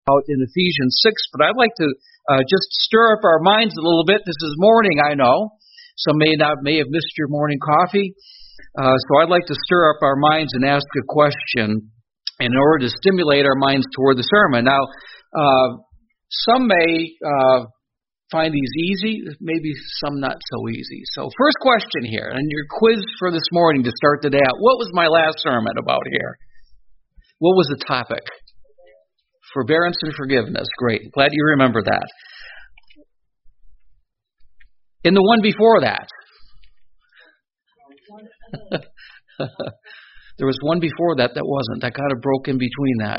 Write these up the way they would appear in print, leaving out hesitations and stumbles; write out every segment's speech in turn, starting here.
out in Ephesians 6, but I'd like to just stir up our minds a little bit. This is morning, I know. Some may have missed your morning coffee. So I'd like to stir up our minds and ask a question in order to stimulate our minds toward the sermon. Now, some may find these easy, maybe some not so easy. So first question here, and your quiz for this morning to start the day out. What was my last sermon about here? What was the topic? Forbearance and forgiveness. Great. Glad you remember that. In the one before that. There was one before that wasn't. That kind of broke in between that.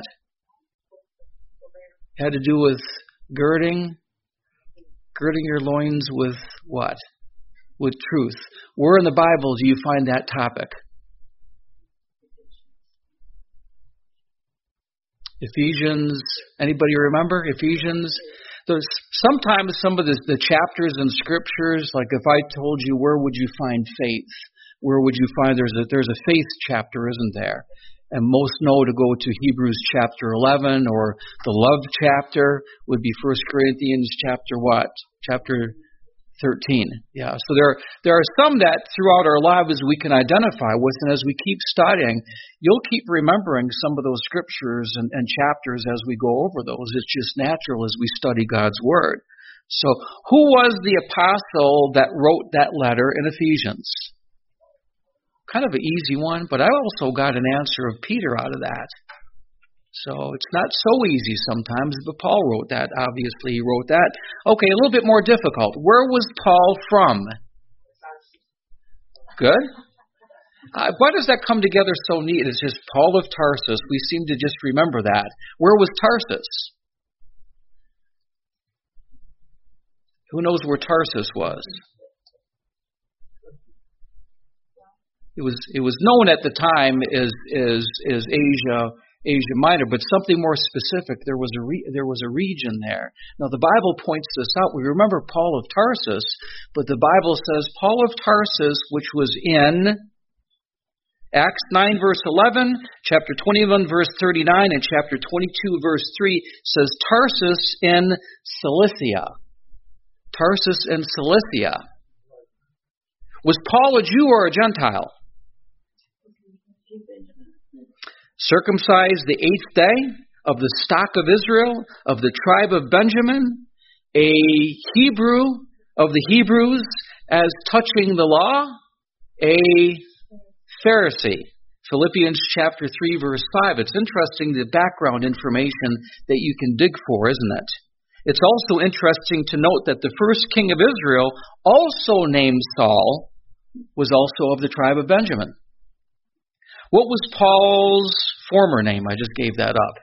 It had to do with girding your loins with what? With truth. Where in the Bible do you find that topic? Ephesians. Anybody remember Ephesians? There's sometimes some of the chapters in scriptures, like if I told you, where would you find faith? Where would you find there's a faith chapter, isn't there? And most know to go to Hebrews chapter 11, or the love chapter would be 1 Corinthians chapter what? Chapter 13. Yeah. So there are some that throughout our lives we can identify with, and as we keep studying, you'll keep remembering some of those scriptures and chapters as we go over those. It's just natural as we study God's Word. So who was the apostle that wrote that letter in Ephesians? Kind of an easy one, but I also got an answer of Peter out of that. So it's not so easy sometimes, but Paul wrote that. Obviously, he wrote that. Okay, a little bit more difficult. Where was Paul from? Good. Why does that come together so neat? It's just Paul of Tarsus. We seem to just remember that. Where was Tarsus? Who knows where Tarsus was? It was known at the time as Asia Minor, but something more specific. There was a region there. Now the Bible points this out. We remember Paul of Tarsus, but the Bible says Paul of Tarsus, which was in Acts 9 verse 11, chapter 21 verse 39, and chapter 22 verse 3 says Tarsus in Cilicia. Tarsus in Cilicia. Was Paul a Jew or a Gentile? Circumcised the 8th day, of the stock of Israel, of the tribe of Benjamin, a Hebrew of the Hebrews, as touching the law, a Pharisee. Philippians chapter 3 verse 5. It's interesting the background information that you can dig for, isn't it? It's also interesting to note that the first king of Israel, also named Saul, was also of the tribe of Benjamin. What was Paul's former name? I just gave that up.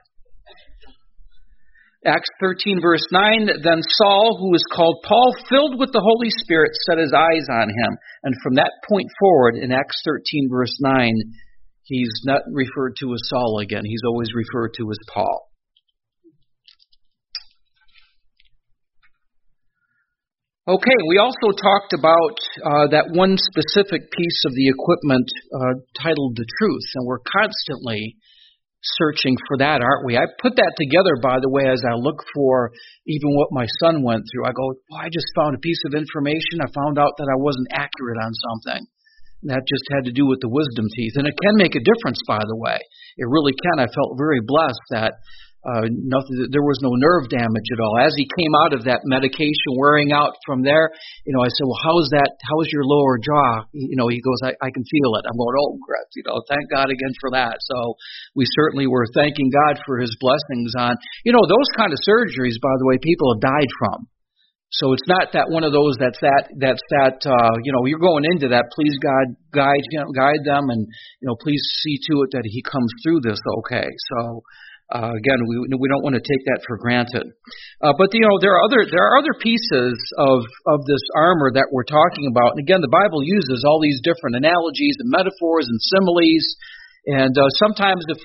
Acts 13 verse 9, then Saul, who was called Paul, filled with the Holy Spirit, set his eyes on him. And from that point forward, in Acts 13 verse 9, he's not referred to as Saul again. He's always referred to as Paul. Okay, we also talked about that one specific piece of the equipment titled The Truth, and we're constantly searching for that, aren't we? I put that together, by the way, as I look for even what my son went through. I go, I just found a piece of information. I found out that I wasn't accurate on something. And that just had to do with the wisdom teeth. And it can make a difference, by the way. It really can. I felt very blessed that there was no nerve damage at all. As he came out of that medication wearing out from there, I said, well, how is your lower jaw? He goes, I can feel it. I'm going, oh, great. Thank God again for that. So we certainly were thanking God for his blessings on, those kind of surgeries, by the way, people have died from. So it's not that one of those that's you're going into that, please God guide them, and, please see to it that he comes through this okay. So, again, we don't want to take that for granted. But there are other pieces of this armor that we're talking about. And again, the Bible uses all these different analogies and metaphors and similes. And sometimes if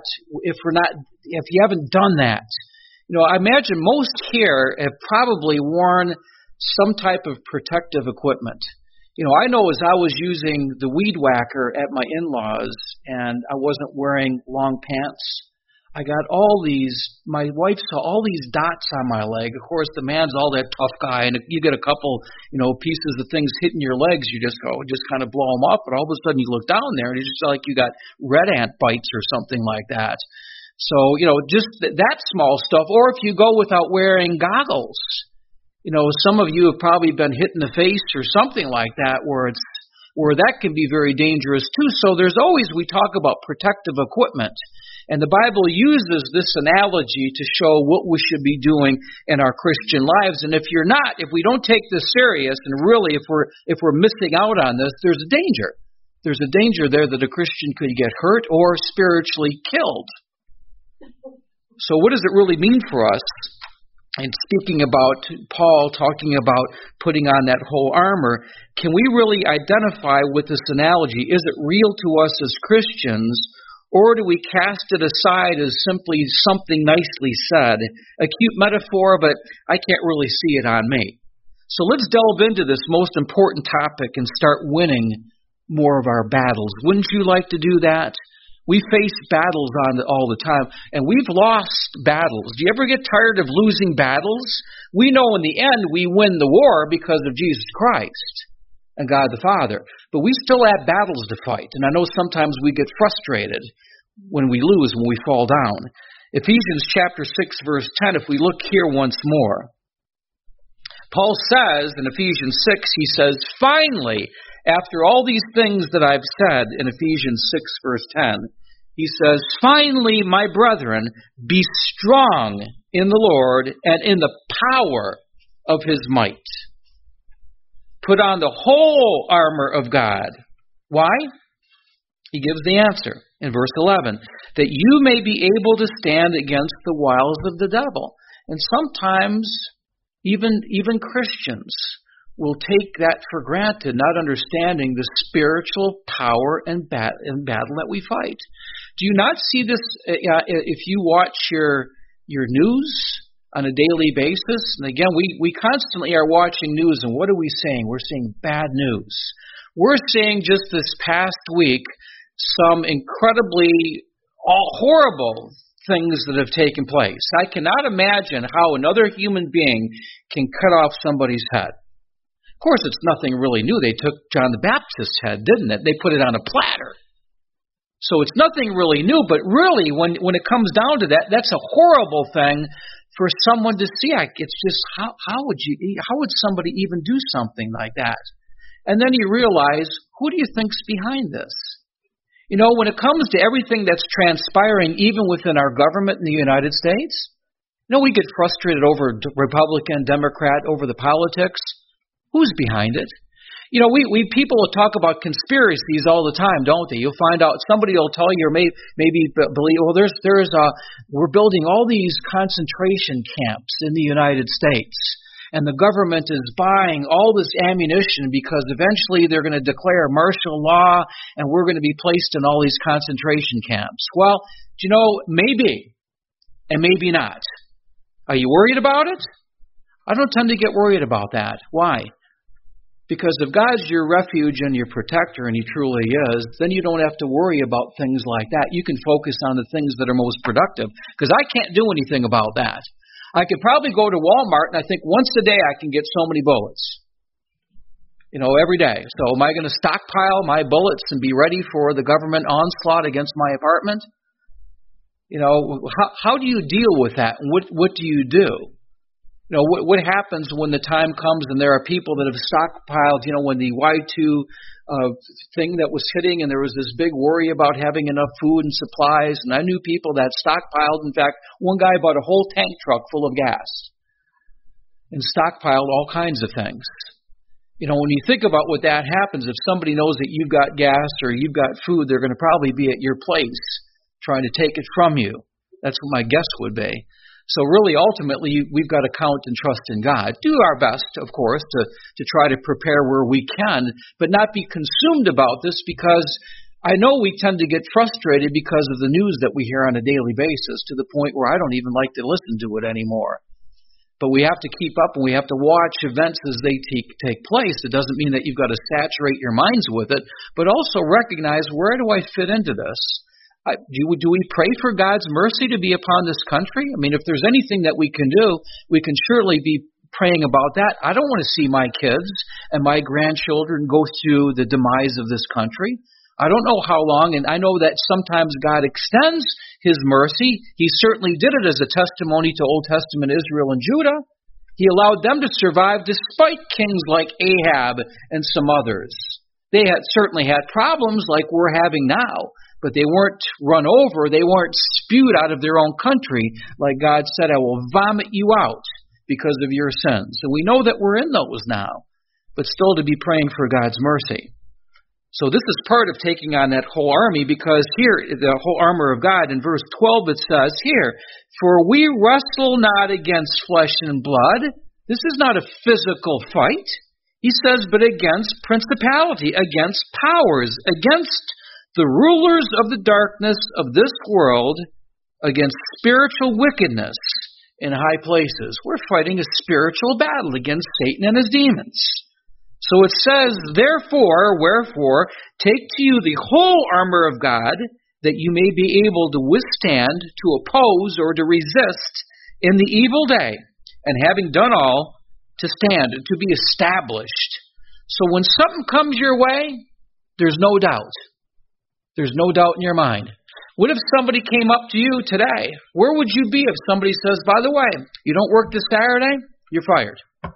you haven't done that, I imagine most here have probably worn some type of protective equipment. I know as I was using the weed whacker at my in-laws, and I wasn't wearing long pants, I got my wife saw all these dots on my leg. Of course, the man's all that tough guy, and if you get a couple, pieces of things hitting your legs, you just kind of blow them up, but all of a sudden you look down there, and it's just like you got red ant bites or something like that. So, just that small stuff. Or if you go without wearing goggles, some of you have probably been hit in the face or something like that where that can be very dangerous too. So we talk about protective equipment. And the Bible uses this analogy to show what we should be doing in our Christian lives. And if we don't take this serious, and really if we're missing out on this, there's a danger. There's a danger there that a Christian could get hurt or spiritually killed. So what does it really mean for us? And speaking about Paul talking about putting on that whole armor, can we really identify with this analogy? Is it real to us as Christians, or do we cast it aside as simply something nicely said, a cute metaphor, but I can't really see it on me? So let's delve into this most important topic and start winning more of our battles. Wouldn't you like to do that? We face battles all the time, and we've lost battles. Do you ever get tired of losing battles? We know in the end we win the war because of Jesus Christ and God the Father. But we still have battles to fight, and I know sometimes we get frustrated when we lose, when we fall down. Ephesians chapter 6, verse 10, if we look here once more. Paul says in Ephesians 6, he says, finally, after all these things that I've said in Ephesians 6, verse 10, he says, finally, my brethren, be strong in the Lord and in the power of his might. Put on the whole armor of God. Why? He gives the answer in verse 11, that you may be able to stand against the wiles of the devil. And sometimes even Christians will take that for granted, not understanding the spiritual power and battle that we fight. Do you not see this if you watch your news on a daily basis? And again, we constantly are watching news, and what are we seeing? We're seeing bad news. We're seeing just this past week some incredibly horrible things that have taken place. I cannot imagine how another human being can cut off somebody's head. Of course, it's nothing really new. They took John the Baptist's head, didn't it? They put it on a platter. So it's nothing really new, but really, when it comes down to that, that's a horrible thing for someone to see. It's just, how would somebody even do something like that? And then you realize, who do you think's behind this? When it comes to everything that's transpiring, even within our government in the United States, we get frustrated over Republican, Democrat, over the politics. Who's behind it? We people will talk about conspiracies all the time, don't they? You'll find out somebody will tell you, or maybe believe, well, we're building all these concentration camps in the United States, and the government is buying all this ammunition because eventually they're going to declare martial law, and we're going to be placed in all these concentration camps. Well, maybe, and maybe not. Are you worried about it? I don't tend to get worried about that. Why? Because if God's your refuge and your protector, and He truly is, then you don't have to worry about things like that. You can focus on the things that are most productive, because I can't do anything about that. I could probably go to Walmart, and I think once a day I can get so many bullets. Every day. So am I going to stockpile my bullets and be ready for the government onslaught against my apartment? How do you deal with that? And what do you do? What happens when the time comes and there are people that have stockpiled, when the Y2 thing that was hitting, and there was this big worry about having enough food and supplies, and I knew people that stockpiled. In fact, one guy bought a whole tank truck full of gas and stockpiled all kinds of things. When you think about what that happens, if somebody knows that you've got gas or you've got food, they're going to probably be at your place trying to take it from you. That's what my guess would be. So really, ultimately, we've got to count and trust in God. Do our best, of course, to try to prepare where we can, but not be consumed about this, because I know we tend to get frustrated because of the news that we hear on a daily basis, to the point where I don't even like to listen to it anymore. But we have to keep up, and we have to watch events as they take place. It doesn't mean that you've got to saturate your minds with it, but also recognize, where do I fit into this? Do we pray for God's mercy to be upon this country? I mean, if there's anything that we can do, we can surely be praying about that. I don't want to see my kids and my grandchildren go through the demise of this country. I don't know how long, and I know that sometimes God extends His mercy. He certainly did it as a testimony to Old Testament Israel and Judah. He allowed them to survive despite kings like Ahab and some others. They had certainly had problems like we're having now, but they weren't run over. They weren't spewed out of their own country like God said, I will vomit you out because of your sins. And we know that we're in those now, but still to be praying for God's mercy. So this is part of taking on that whole army, because here, the whole armor of God, in verse 12 it says here, for we wrestle not against flesh and blood. This is not a physical fight. He says, but against principality, against powers, against the rulers of the darkness of this world, against spiritual wickedness in high places. We're fighting a spiritual battle against Satan and his demons. So it says, wherefore, take to you the whole armor of God, that you may be able to withstand, to oppose, or to resist in the evil day, and having done all, to stand, to be established. So when something comes your way, there's no doubt. There's no doubt in your mind. What if somebody came up to you today? Where would you be if somebody says, by the way, you don't work this Saturday? You're fired.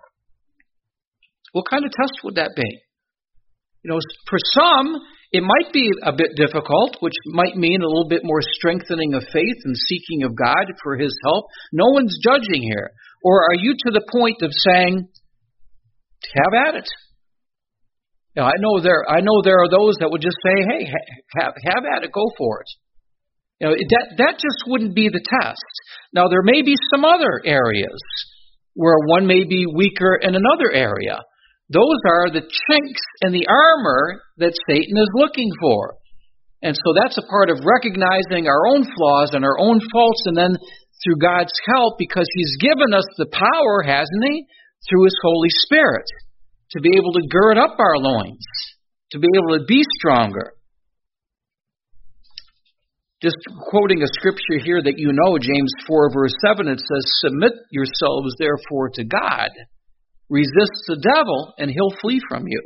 What kind of test would that be? For some, it might be a bit difficult, which might mean a little bit more strengthening of faith and seeking of God for His help. No one's judging here. Or are you to the point of saying, have at it? I know there are those that would just say, hey, have at it, go for it. That just wouldn't be the test. Now, there may be some other areas where one may be weaker in another area. Those are the chinks in the armor that Satan is looking for. And so that's a part of recognizing our own flaws and our own faults, and then through God's help, because He's given us the power, hasn't He, through His Holy Spirit, to be able to gird up our loins, to be able to be stronger. Just quoting a scripture here that James 4, verse 7, it says, submit yourselves therefore to God. Resist the devil, and he'll flee from you.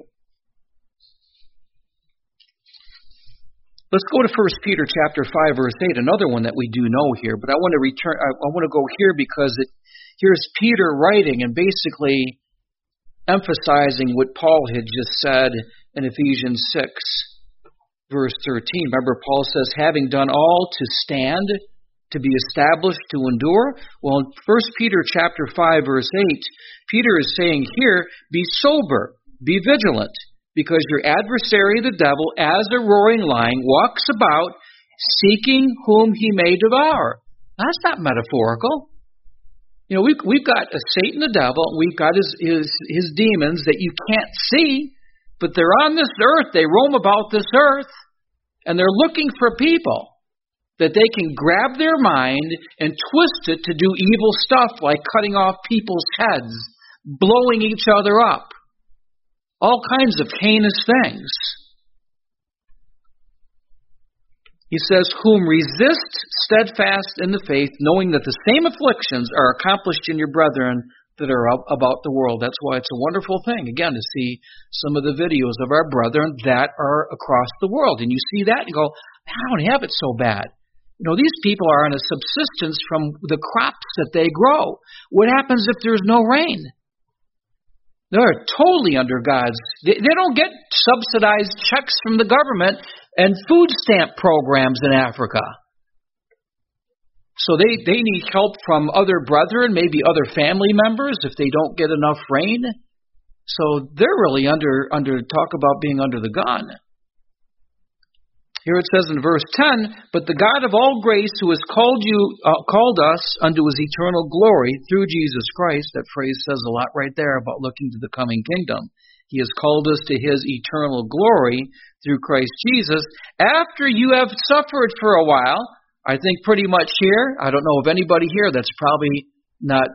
Let's go to 1 Peter chapter 5, verse 8, another one that we do know here. But I want to go here because here's Peter writing and basically emphasizing what Paul had just said in Ephesians 6, verse 13. Remember, Paul says, having done all to stand, to be established, to endure. Well, in 1 Peter chapter 5, verse 8, Peter is saying here, be sober, be vigilant, because your adversary, the devil, as a roaring lion, walks about, seeking whom he may devour. That's not metaphorical. We've got a Satan, the devil, and we've got his demons that you can't see, but they're on this earth. They roam about this earth, and they're looking for people that they can grab their mind and twist it to do evil stuff like cutting off people's heads, blowing each other up, all kinds of heinous things. He says, whom resist steadfast in the faith, knowing that the same afflictions are accomplished in your brethren that are about the world. That's why it's a wonderful thing, again, to see some of the videos of our brethren that are across the world. And you see that and go, I don't have it so bad. These people are on a subsistence from the crops that they grow. What happens if there's no rain? They're totally under God's. They don't get subsidized checks from the government and food stamp programs in Africa. So they need help from other brethren, maybe other family members if they don't get enough rain. So they're really under talk about being under the gun. Here it says in verse 10, but the God of all grace, who has called us unto His eternal glory through Jesus Christ. That phrase says a lot right there about looking to the coming kingdom. He has called us to His eternal glory through Christ Jesus. After you have suffered for a while, I think pretty much here, I don't know of anybody here that's probably not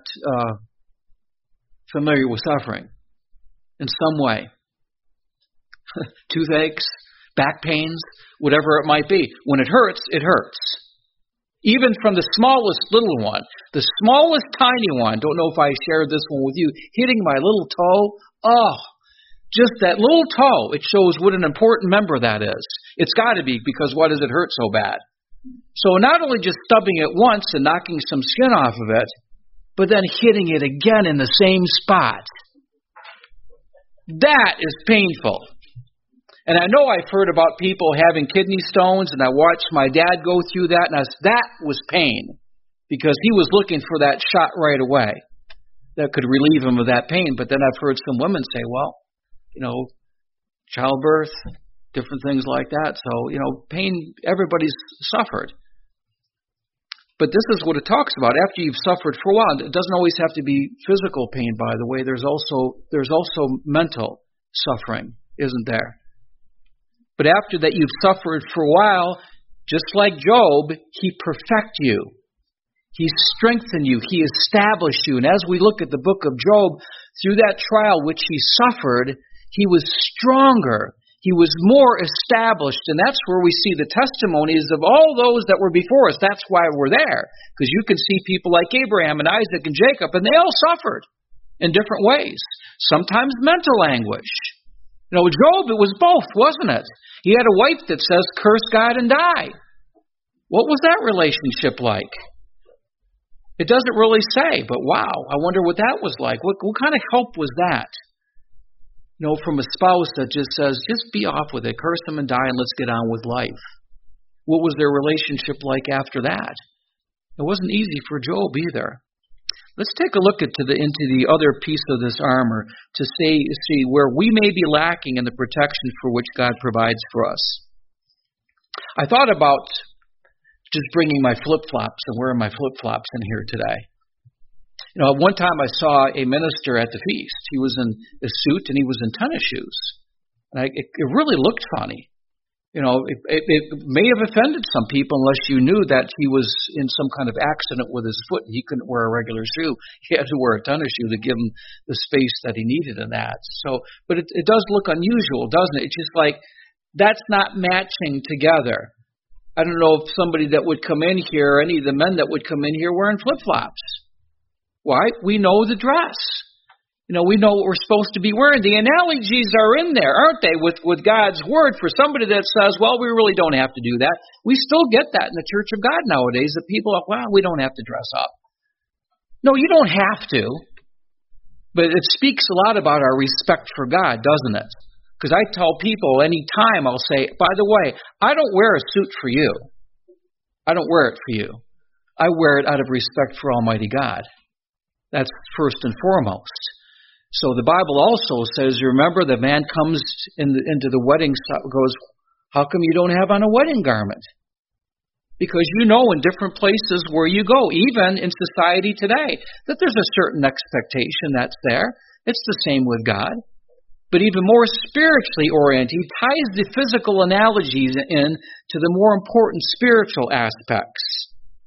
familiar with suffering in some way. Toothaches, back pains, whatever it might be. When it hurts, it hurts. Even from the smallest little one, the smallest tiny one, don't know if I shared this one with you, hitting my little toe, just that little toe, it shows what an important member that is. It's got to be, because why does it hurt so bad? So not only just stubbing it once and knocking some skin off of it, but then hitting it again in the same spot. That is painful. And I know I've heard about people having kidney stones, and I watched my dad go through that, and that was pain, because he was looking for that shot right away that could relieve him of that pain. But then I've heard some women say, well, childbirth, different things like that. So, pain, everybody's suffered. But this is what it talks about. After you've suffered for a while, it doesn't always have to be physical pain, by the way. There's also mental suffering, isn't there? But after that you've suffered for a while, just like Job, He perfect you. He strengthened you. He established you. And as we look at the book of Job, through that trial which he suffered, he was stronger. He was more established. And that's where we see the testimonies of all those that were before us. That's why we're there. Because you can see people like Abraham and Isaac and Jacob, and they all suffered in different ways. Sometimes mental anguish. Job, it was both, wasn't it? He had a wife that says, curse God and die. What was that relationship like? It doesn't really say, but wow, I wonder what that was like. What kind of help was that? From a spouse that just says, just be off with it, curse him and die, and let's get on with life. What was their relationship like after that? It wasn't easy for Job either. Let's take a look into the other piece of this armor to see where we may be lacking in the protection for which God provides for us. I thought about just bringing my flip-flops and wearing my flip-flops in here today. One time I saw a minister at the feast. He was in a suit and he was in tennis shoes. And it really looked funny. It may have offended some people unless you knew that he was in some kind of accident with his foot and he couldn't wear a regular shoe. He had to wear a tennis shoe to give him the space that he needed in that. But it does look unusual, doesn't it? It's just like, that's not matching together. I don't know if somebody that would come in here, any of the men that would come in here wearing flip-flops. Why? We know the dress. We know what we're supposed to be wearing. The analogies are in there, aren't they, with God's Word for somebody that says, well, we really don't have to do that. We still get that in the Church of God nowadays, that people are, well, we don't have to dress up. No, you don't have to. But it speaks a lot about our respect for God, doesn't it? Because I tell people any time, I'll say, by the way, I don't wear a suit for you. I don't wear it for you. I wear it out of respect for Almighty God. That's first and foremost. So the Bible also says, remember, the man comes into the wedding, goes, how come you don't have on a wedding garment? Because in different places where you go, even in society today, that there's a certain expectation that's there. It's the same with God. But even more spiritually oriented, he ties the physical analogies in to the more important spiritual aspects.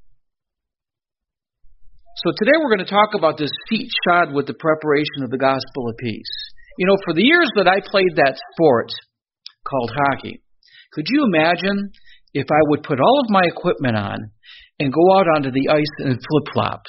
So today we're going to talk about this feet shod with the preparation of the gospel of peace. For the years that I played that sport called hockey, could you imagine if I would put all of my equipment on and go out onto the ice in flip-flops?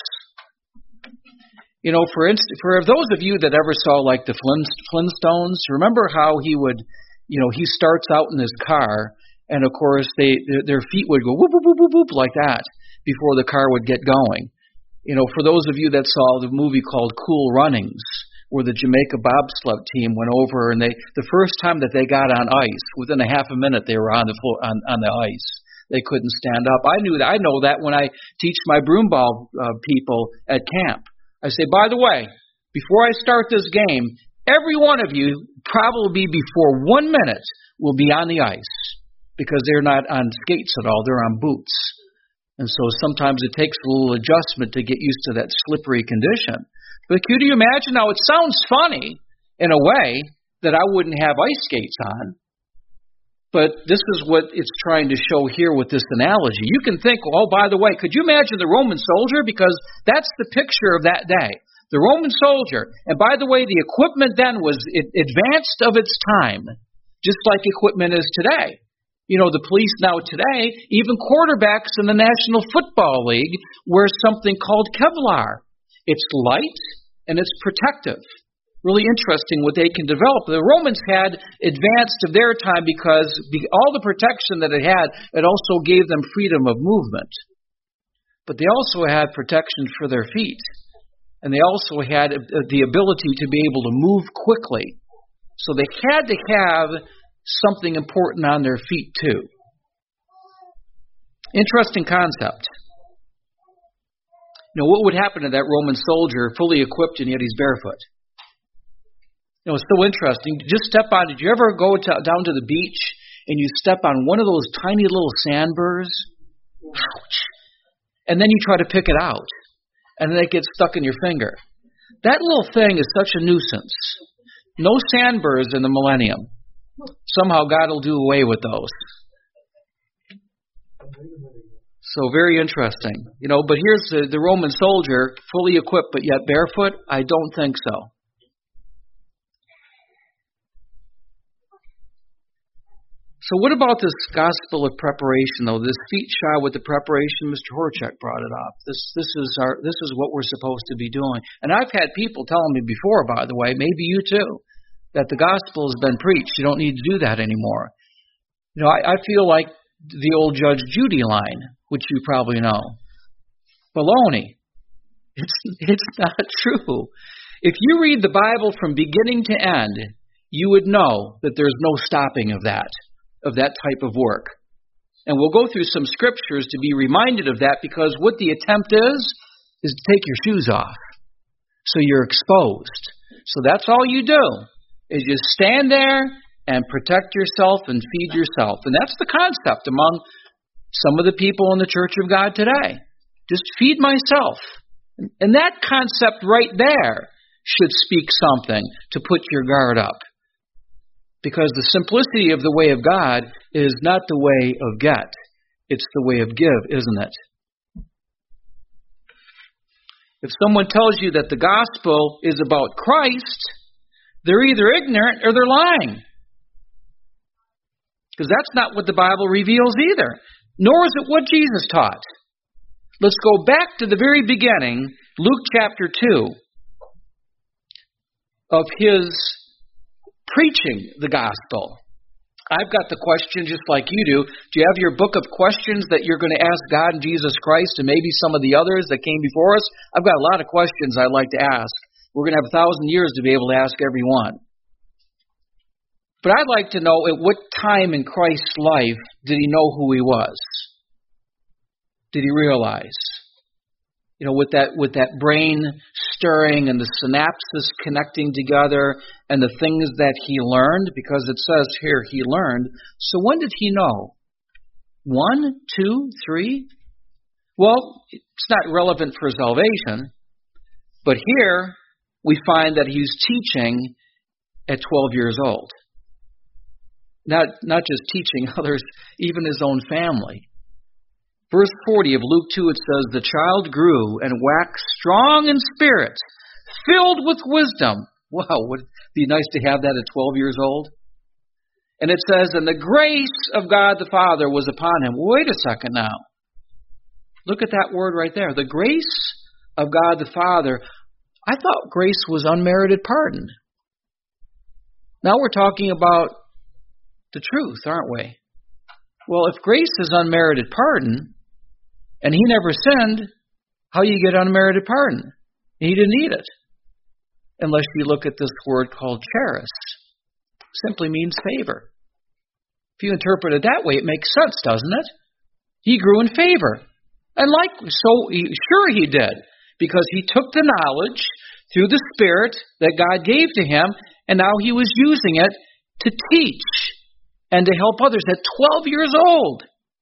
For those of you that ever saw like the Flintstones, remember how he would, he starts out in his car, and of course their feet would go whoop, whoop, whoop, whoop, whoop, like that before the car would get going. For those of you that saw the movie called Cool Runnings, where the Jamaica bobsled team went over, and the first time that they got on ice, within a half a minute they were on the floor, on the ice. They couldn't stand up. I know that when I teach my broomball people at camp. I say, by the way, before I start this game, every one of you probably before 1 minute will be on the ice, because they're not on skates at all, they're on boots. And so sometimes it takes a little adjustment to get used to that slippery condition. But could you imagine? Now, it sounds funny in a way that I wouldn't have ice skates on. But this is what it's trying to show here with this analogy. You can think, oh, by the way, could you imagine the Roman soldier? Because that's the picture of that day. The Roman soldier. And by the way, the equipment then was advanced of its time. just like equipment is today. You know, the police now today, even quarterbacks in the National Football League wear something called Kevlar. It's light and it's protective. Really interesting what they can develop. The Romans had advanced of their time because all the protection that it had, it also gave them freedom of movement. But they also had protection for their feet. And they also had the ability to be able to move quickly. So they had to have something important on their feet too. Interesting concept. You know, what would happen to that Roman soldier fully equipped and yet he's barefoot? You know, it's so interesting. Just step on, did you ever go down to the beach and you step on one of those tiny little sandburrs? Ouch. And then you try to pick it out. And then it gets stuck in your finger. That little thing is such a nuisance. No sandburrs in the millennium. Somehow God will do away with those. So very interesting. You know, but here's the Roman soldier, fully equipped but yet barefoot. I don't think so. So what about this gospel of preparation, though? This feet shod with the preparation, Mr. Horchak brought it up. This is what we're supposed to be doing. And I've had people telling me before, by the way, maybe you too, that the gospel has been preached. You don't need to do that anymore. You know, I feel like the old Judge Judy line, which you probably know. Baloney. It's not true. If you read the Bible from beginning to end, you would know that there's no stopping of that type of work. And we'll go through some scriptures to be reminded of that, because what the attempt is to take your shoes off so you're exposed. So that's all you do, is you stand there and protect yourself and feed yourself. And that's the concept among some of the people in the Church of God today. Just feed myself. And that concept right there should speak something to put your guard up. Because the simplicity of the way of God is not the way of get. It's the way of give, isn't it? If someone tells you that the gospel is about Christ, they're either ignorant or they're lying. Because that's not what the Bible reveals either. Nor is it what Jesus taught. Let's go back to the very beginning, Luke chapter 2, of his preaching the gospel. I've got the question just like you do. Do you have your book of questions that you're going to ask God and Jesus Christ and maybe some of the others that came before us? I've got a lot of questions I'd like to ask. We're going to have 1,000 years to be able to ask every one. But I'd like to know, at what time in Christ's life did he know who he was? Did he realize? You know, with that brain stirring and the synapses connecting together and the things that he learned, because it says here he learned. So when did he know? 1, 2, 3? Well, it's not relevant for salvation, but here we find that he's teaching at 12 years old. Not just teaching others, even his own family. Verse 40 of Luke 2, it says, "The child grew and waxed strong in spirit, filled with wisdom." Wow, would it be nice to have that at 12 years old? And it says, "And the grace of God the Father was upon him." Wait a second now. Look at that word right there. The grace of God the Father. I thought grace was unmerited pardon. Now we're talking about the truth, aren't we? Well, if grace is unmerited pardon, and he never sinned, how you get unmerited pardon? He didn't need it. Unless you look at this word called charis. Simply means favor. If you interpret it that way, it makes sense, doesn't it? He grew in favor. And sure he did. Because he took the knowledge through the Spirit that God gave to him, and now he was using it to teach and to help others at 12 years old.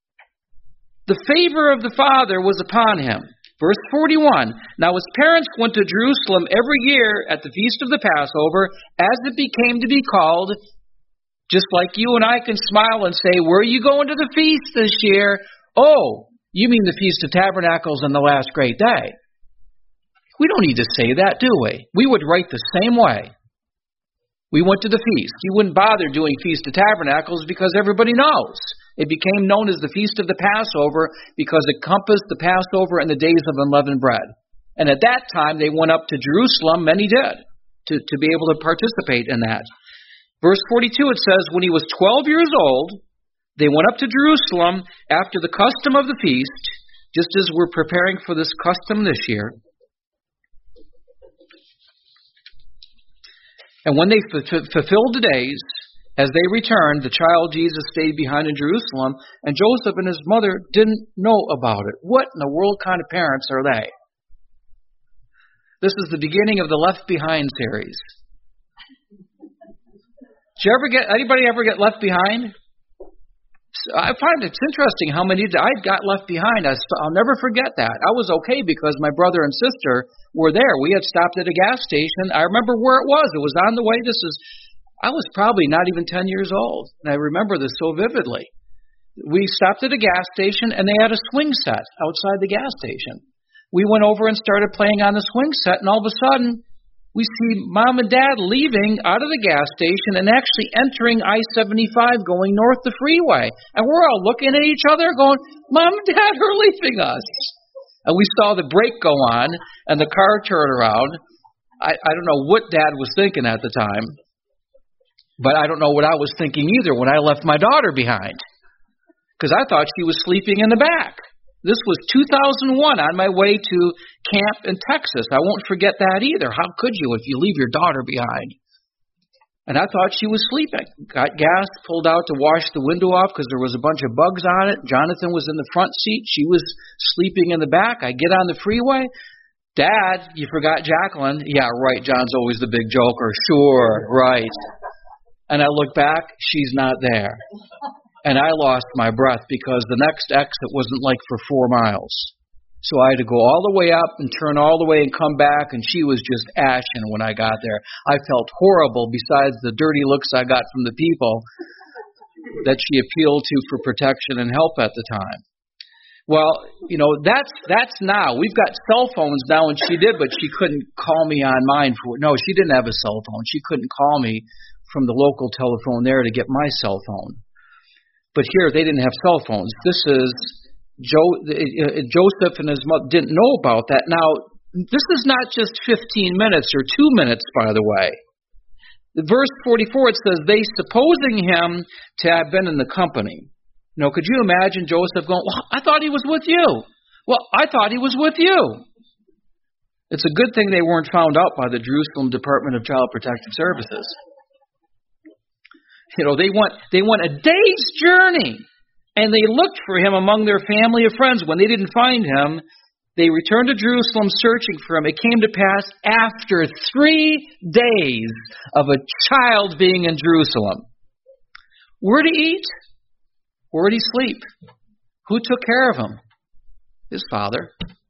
The favor of the Father was upon him. Verse 41, "Now his parents went to Jerusalem every year at the feast of the Passover, as it became to be called." Just like you and I can smile and say, "Where are you going to the feast this year?" "Oh, you mean the Feast of Tabernacles on the last great day." We don't need to say that, do we? We would write the same way. We went to the feast. He wouldn't bother doing Feast of Tabernacles because everybody knows. It became known as the Feast of the Passover because it encompassed the Passover and the days of unleavened bread. And at that time, they went up to Jerusalem, many did, to be able to participate in that. Verse 42, it says, when he was 12 years old, they went up to Jerusalem after the custom of the feast, just as we're preparing for this custom this year. And when they fulfilled the days, as they returned, the child Jesus stayed behind in Jerusalem, and Joseph and his mother didn't know about it. What in the world kind of parents are they? This is the beginning of the Left Behind series. Anybody ever get left behind? I find it's interesting how many I got left behind. I'll never forget that. I was okay because my brother and sister were there. We had stopped at a gas station. I remember where it was. It was on the way. I was probably not even 10 years old, and I remember this so vividly. We stopped at a gas station, and they had a swing set outside the gas station. We went over and started playing on the swing set, and all of a sudden, we see Mom and Dad leaving out of the gas station and actually entering I-75 going north the freeway. And we're all looking at each other going, Mom and Dad are leaving us. And we saw the brake go on and the car turn around. I don't know what Dad was thinking at the time, but I don't know what I was thinking either when I left my daughter behind, because I thought she was sleeping in the back. This was 2001 on my way to camp in Texas. I won't forget that either. How could you if you leave your daughter behind? And I thought she was sleeping. Got gas, pulled out to wash the window off because there was a bunch of bugs on it. Jonathan was in the front seat. She was sleeping in the back. I get on the freeway. Dad, you forgot Jacqueline. Yeah, right. John's always the big joker. Sure, right. And I look back. She's not there. And I lost my breath because the next exit wasn't like for 4 miles. So I had to go all the way up and turn all the way and come back, and she was just ashen when I got there. I felt horrible besides the dirty looks I got from the people that she appealed to for protection and help at the time. Well, that's now. We've got cell phones now, and she did, but she couldn't call me on mine. No, she didn't have a cell phone. She couldn't call me from the local telephone there to get my cell phone. But here, they didn't have cell phones. This is Joseph and his mother didn't know about that. Now, this is not just 15 minutes or 2 minutes, by the way. Verse 44, it says, they supposing him to have been in the company. Could you imagine Joseph going, well, I thought he was with you. Well, I thought he was with you. It's a good thing they weren't found out by the Jerusalem Department of Child Protective Services. They went a day's journey, and they looked for him among their family of friends. When they didn't find him, they returned to Jerusalem searching for him. It came to pass after 3 days of a child being in Jerusalem. Where did he eat? Where did he sleep? Who took care of him? His father.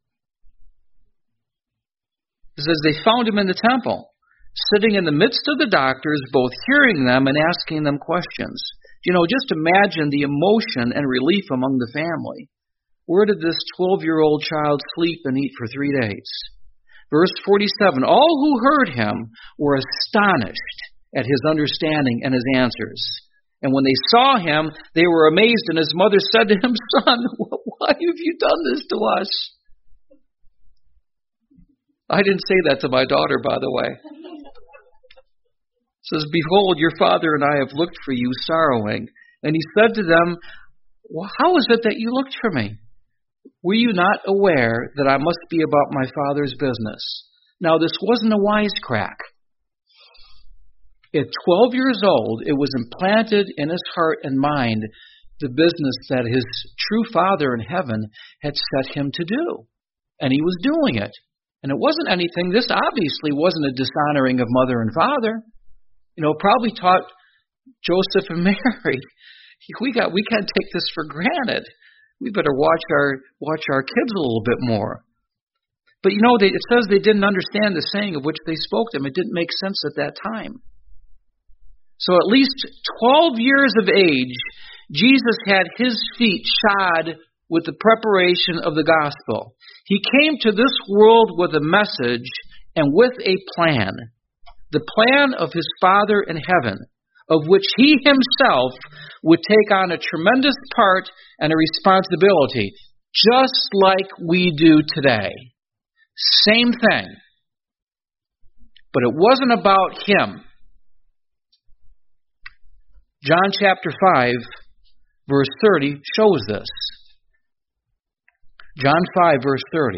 It says they found him in the temple, sitting in the midst of the doctors, both hearing them and asking them questions. Just imagine the emotion and relief among the family. Where did this 12-year-old child sleep and eat for 3 days? Verse 47, all who heard him were astonished at his understanding and his answers. And when they saw him, they were amazed, and his mother said to him, Son, why have you done this to us? I didn't say that to my daughter, by the way. It says, Behold, your father and I have looked for you sorrowing. And he said to them, well, how is it that you looked for me? Were you not aware that I must be about my father's business? Now, this wasn't a wisecrack. At 12 years old, it was implanted in his heart and mind the business that his true Father in heaven had set him to do. And he was doing it. And it wasn't anything, this obviously wasn't a dishonoring of mother and father. Probably taught Joseph and Mary, we can't take this for granted. We better watch our kids a little bit more. But it says they didn't understand the saying of which they spoke to them. It didn't make sense at that time. So at least 12 years of age, Jesus had his feet shod with the preparation of the gospel. He came to this world with a message and with a plan. the plan of his Father in heaven, of which he himself would take on a tremendous part and a responsibility, just like we do today. Same thing. But it wasn't about him. John chapter 5, verse 30 shows this. John 5, verse 30.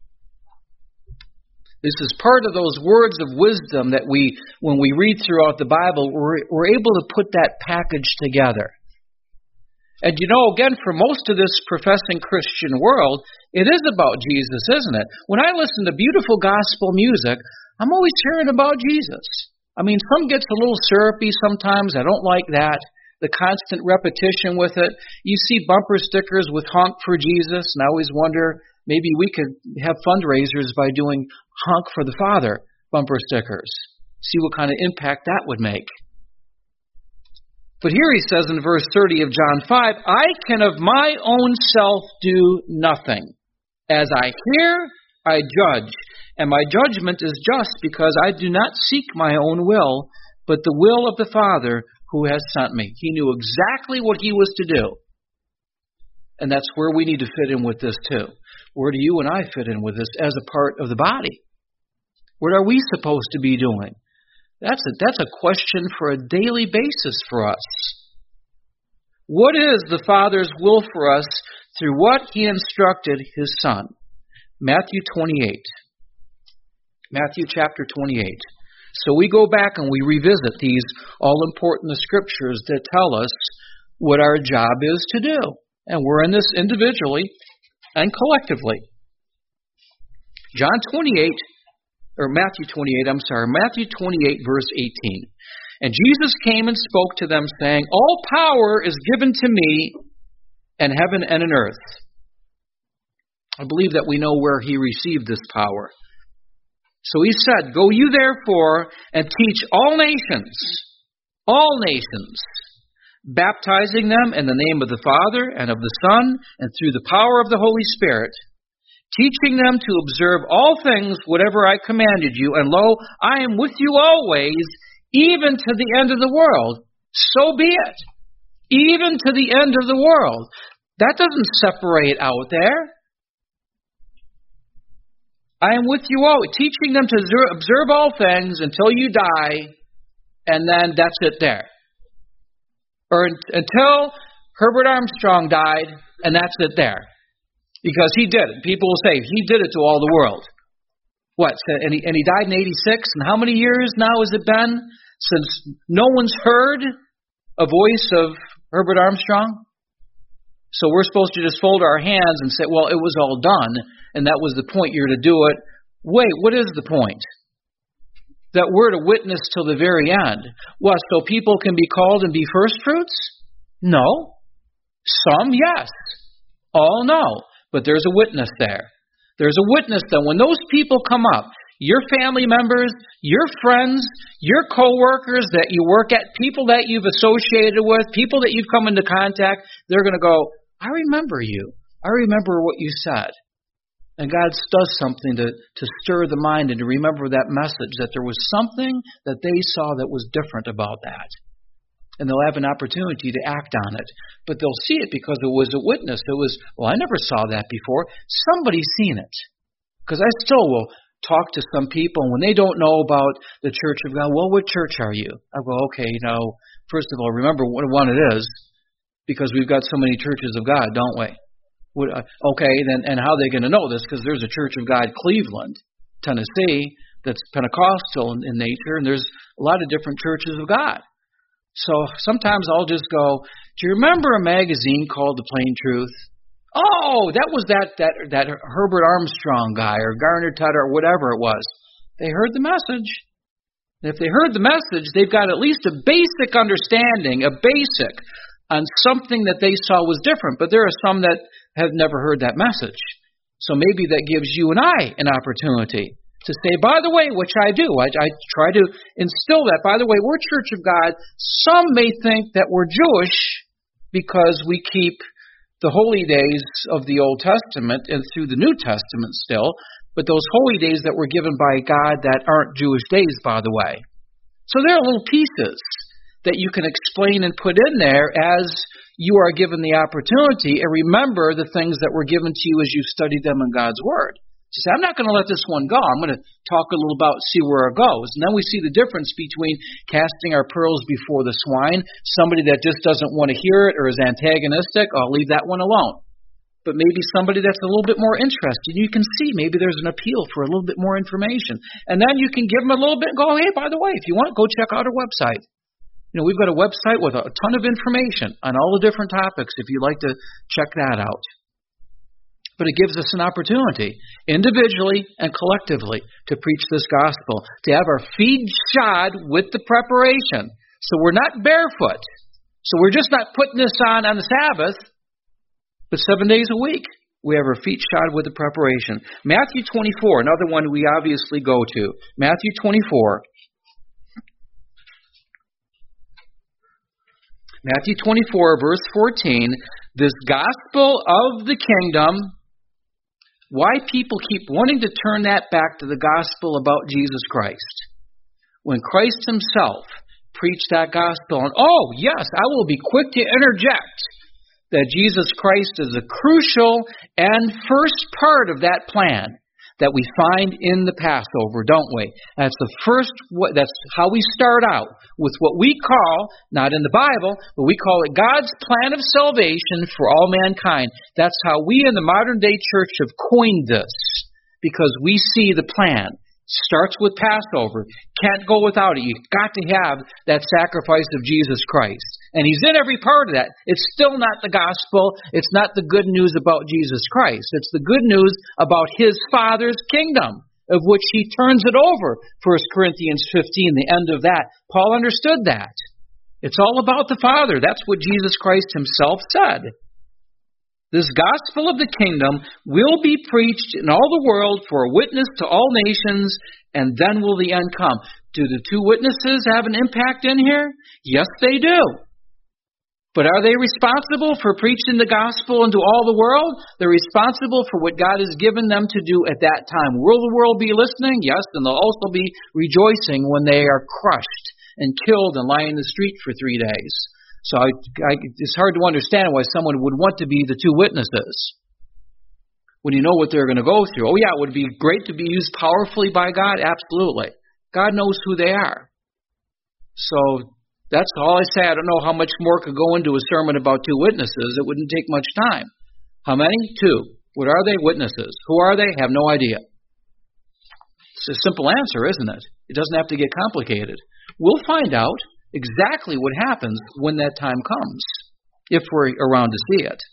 This is part of those words of wisdom that when we read throughout the Bible, we're able to put that package together. And again, for most of this professing Christian world, it is about Jesus, isn't it? When I listen to beautiful gospel music, I'm always hearing about Jesus. I mean, some gets a little syrupy sometimes. I don't like that. The constant repetition with it. You see bumper stickers with honk for Jesus, and I always wonder, maybe we could have fundraisers by doing honk for the Father bumper stickers. See what kind of impact that would make. But here he says in verse 30 of John 5, I can of my own self do nothing. As I hear, I judge, and my judgment is just, because I do not seek my own will, but the will of the Father who has sent me. He knew exactly what he was to do. And that's where we need to fit in with this too. Where do you and I fit in with this as a part of the body? What are we supposed to be doing? That's a question for a daily basis for us. What is the Father's will for us through what he instructed his Son? Matthew 28. Matthew chapter 28. So we go back and we revisit these all-important scriptures that tell us what our job is to do. And we're in this individually and collectively. Matthew 28, verse 18. And Jesus came and spoke to them, saying, all power is given to me in heaven and in earth. I believe that we know where he received this power. So he said, go you therefore and teach all nations, baptizing them in the name of the Father and of the Son and through the power of the Holy Spirit, teaching them to observe all things whatever I commanded you, and lo, I am with you always, even to the end of the world. So be it. Even to the end of the world. That doesn't separate out there. I am with you always, teaching them to observe all things until you die, and then that's it there. Or until Herbert Armstrong died, and that's it there. Because he did it. People will say, he did it to all the world. What? And he died in 86? And how many years now has it been since no one's heard a voice of Herbert Armstrong? So we're supposed to just fold our hands and say, well, it was all done, and that was the point, you're to do it. Wait, what is the point? That we're to witness till the very end. What, so people can be called and be first fruits? No. Some, yes. All, no. But there's a witness there. There's a witness that when those people come up, your family members, your friends, your co-workers that you work at, people that you've associated with, people that you've come into contact, they're going to go, I remember you. I remember what you said. And God does something to stir the mind and to remember that message, that there was something that they saw that was different about that. And they'll have an opportunity to act on it. But they'll see it because it was a witness. It was, well, I never saw that before. Somebody's seen it. Because I still will talk to some people, and when they don't know about the Church of God, well, what church are you? I go, okay, first of all, remember what one it is, because we've got so many churches of God, don't we? Okay, then, and how are they going to know this? Because there's a Church of God, Cleveland, Tennessee, that's Pentecostal in nature, and there's a lot of different churches of God. So sometimes I'll just go, do you remember a magazine called The Plain Truth? Oh, that was that Herbert Armstrong guy or Garner Tutter or whatever it was. They heard the message. And if they heard the message, they've got at least a basic understanding, on something that they saw was different. But there are some that have never heard that message. So maybe that gives you and I an opportunity to say, by the way, which I do. I try to instill that. By the way, we're Church of God. Some may think that we're Jewish because we keep the holy days of the Old Testament and through the New Testament still, but those holy days that were given by God that aren't Jewish days, by the way. So there are little pieces that you can explain and put in there as you are given the opportunity, and remember the things that were given to you as you studied them in God's Word. So say, I'm not going to let this one go. I'm going to talk a little about, see where it goes. And then we see the difference between casting our pearls before the swine, somebody that just doesn't want to hear it or is antagonistic, I'll leave that one alone. But maybe somebody that's a little bit more interested. You can see maybe there's an appeal for a little bit more information. And then you can give them a little bit and go, hey, by the way, if you want, go check out our website. We've got a website with a ton of information on all the different topics if you'd like to check that out. But it gives us an opportunity, individually and collectively, to preach this gospel, to have our feet shod with the preparation. So we're not barefoot. So we're just not putting this on the Sabbath, but 7 days a week. We have our feet shod with the preparation. Matthew 24, another one we obviously go to. Matthew 24. Matthew 24, verse 14, this gospel of the kingdom, why people keep wanting to turn that back to the gospel about Jesus Christ. When Christ himself preached that gospel, and yes, I will be quick to interject that Jesus Christ is a crucial and first part of that plan that we find in the Passover, don't we? That's that's how we start out with what we call, not in the Bible, but we call it God's plan of salvation for all mankind. That's how we in the modern day church have coined this, because we see the plan. Starts with Passover. Can't go without it. You've got to have that sacrifice of Jesus Christ. And he's in every part of that. It's still not the gospel. It's not the good news about Jesus Christ. It's the good news about his Father's kingdom, of which he turns it over. 1 Corinthians 15, the end of that. Paul understood that. It's all about the Father. That's what Jesus Christ himself said. This gospel of the kingdom will be preached in all the world for a witness to all nations, and then will the end come. Do the two witnesses have an impact in here? Yes, they do. But are they responsible for preaching the gospel into all the world? They're responsible for what God has given them to do at that time. Will the world be listening? Yes, and they'll also be rejoicing when they are crushed and killed and lie in the street for 3 days. So it's hard to understand why someone would want to be the two witnesses when you know what they're going to go through. Oh, yeah, it would be great to be used powerfully by God. Absolutely. God knows who they are. So that's all I say. I don't know how much more could go into a sermon about two witnesses. It wouldn't take much time. How many? Two. What are they? Witnesses. Who are they? Have no idea. It's a simple answer, isn't it? It doesn't have to get complicated. We'll find out exactly what happens when that time comes, if we're around to see it.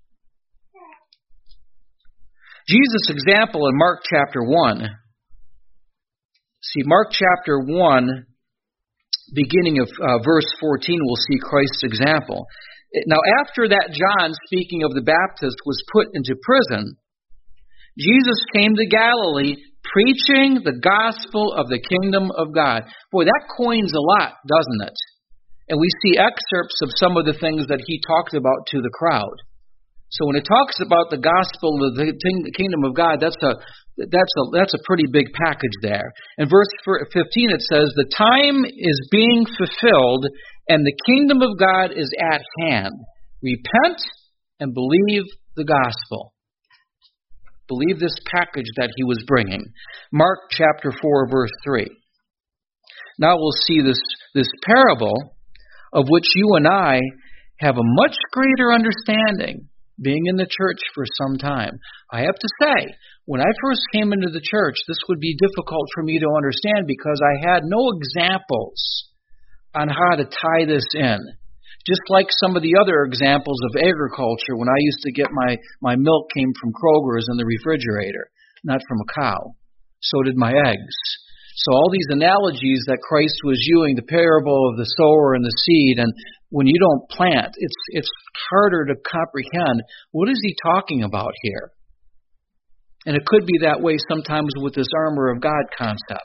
Jesus' example in Mark chapter 1. See, Mark chapter 1, beginning of verse 14, we'll see Christ's example. Now, after that, John, speaking of the Baptist, was put into prison, Jesus came to Galilee preaching the gospel of the kingdom of God. Boy, that coins a lot, doesn't it? And we see excerpts of some of the things that he talked about to the crowd. So when it talks about the gospel of the kingdom of God, that's a pretty big package there. In verse 15 it says, the time is being fulfilled and the kingdom of God is at hand. Repent and believe the gospel. Believe this package that he was bringing. Mark chapter 4, verse 3. Now we'll see this parable of which you and I have a much greater understanding, being in the church for some time. I have to say, when I first came into the church, this would be difficult for me to understand because I had no examples on how to tie this in. Just like some of the other examples of agriculture, when I used to get my milk came from Kroger's in the refrigerator, not from a cow. So did my eggs. So all these analogies that Christ was using, the parable of the sower and the seed, and when you don't plant, it's harder to comprehend. What is he talking about here? And it could be that way sometimes with this armor of God concept.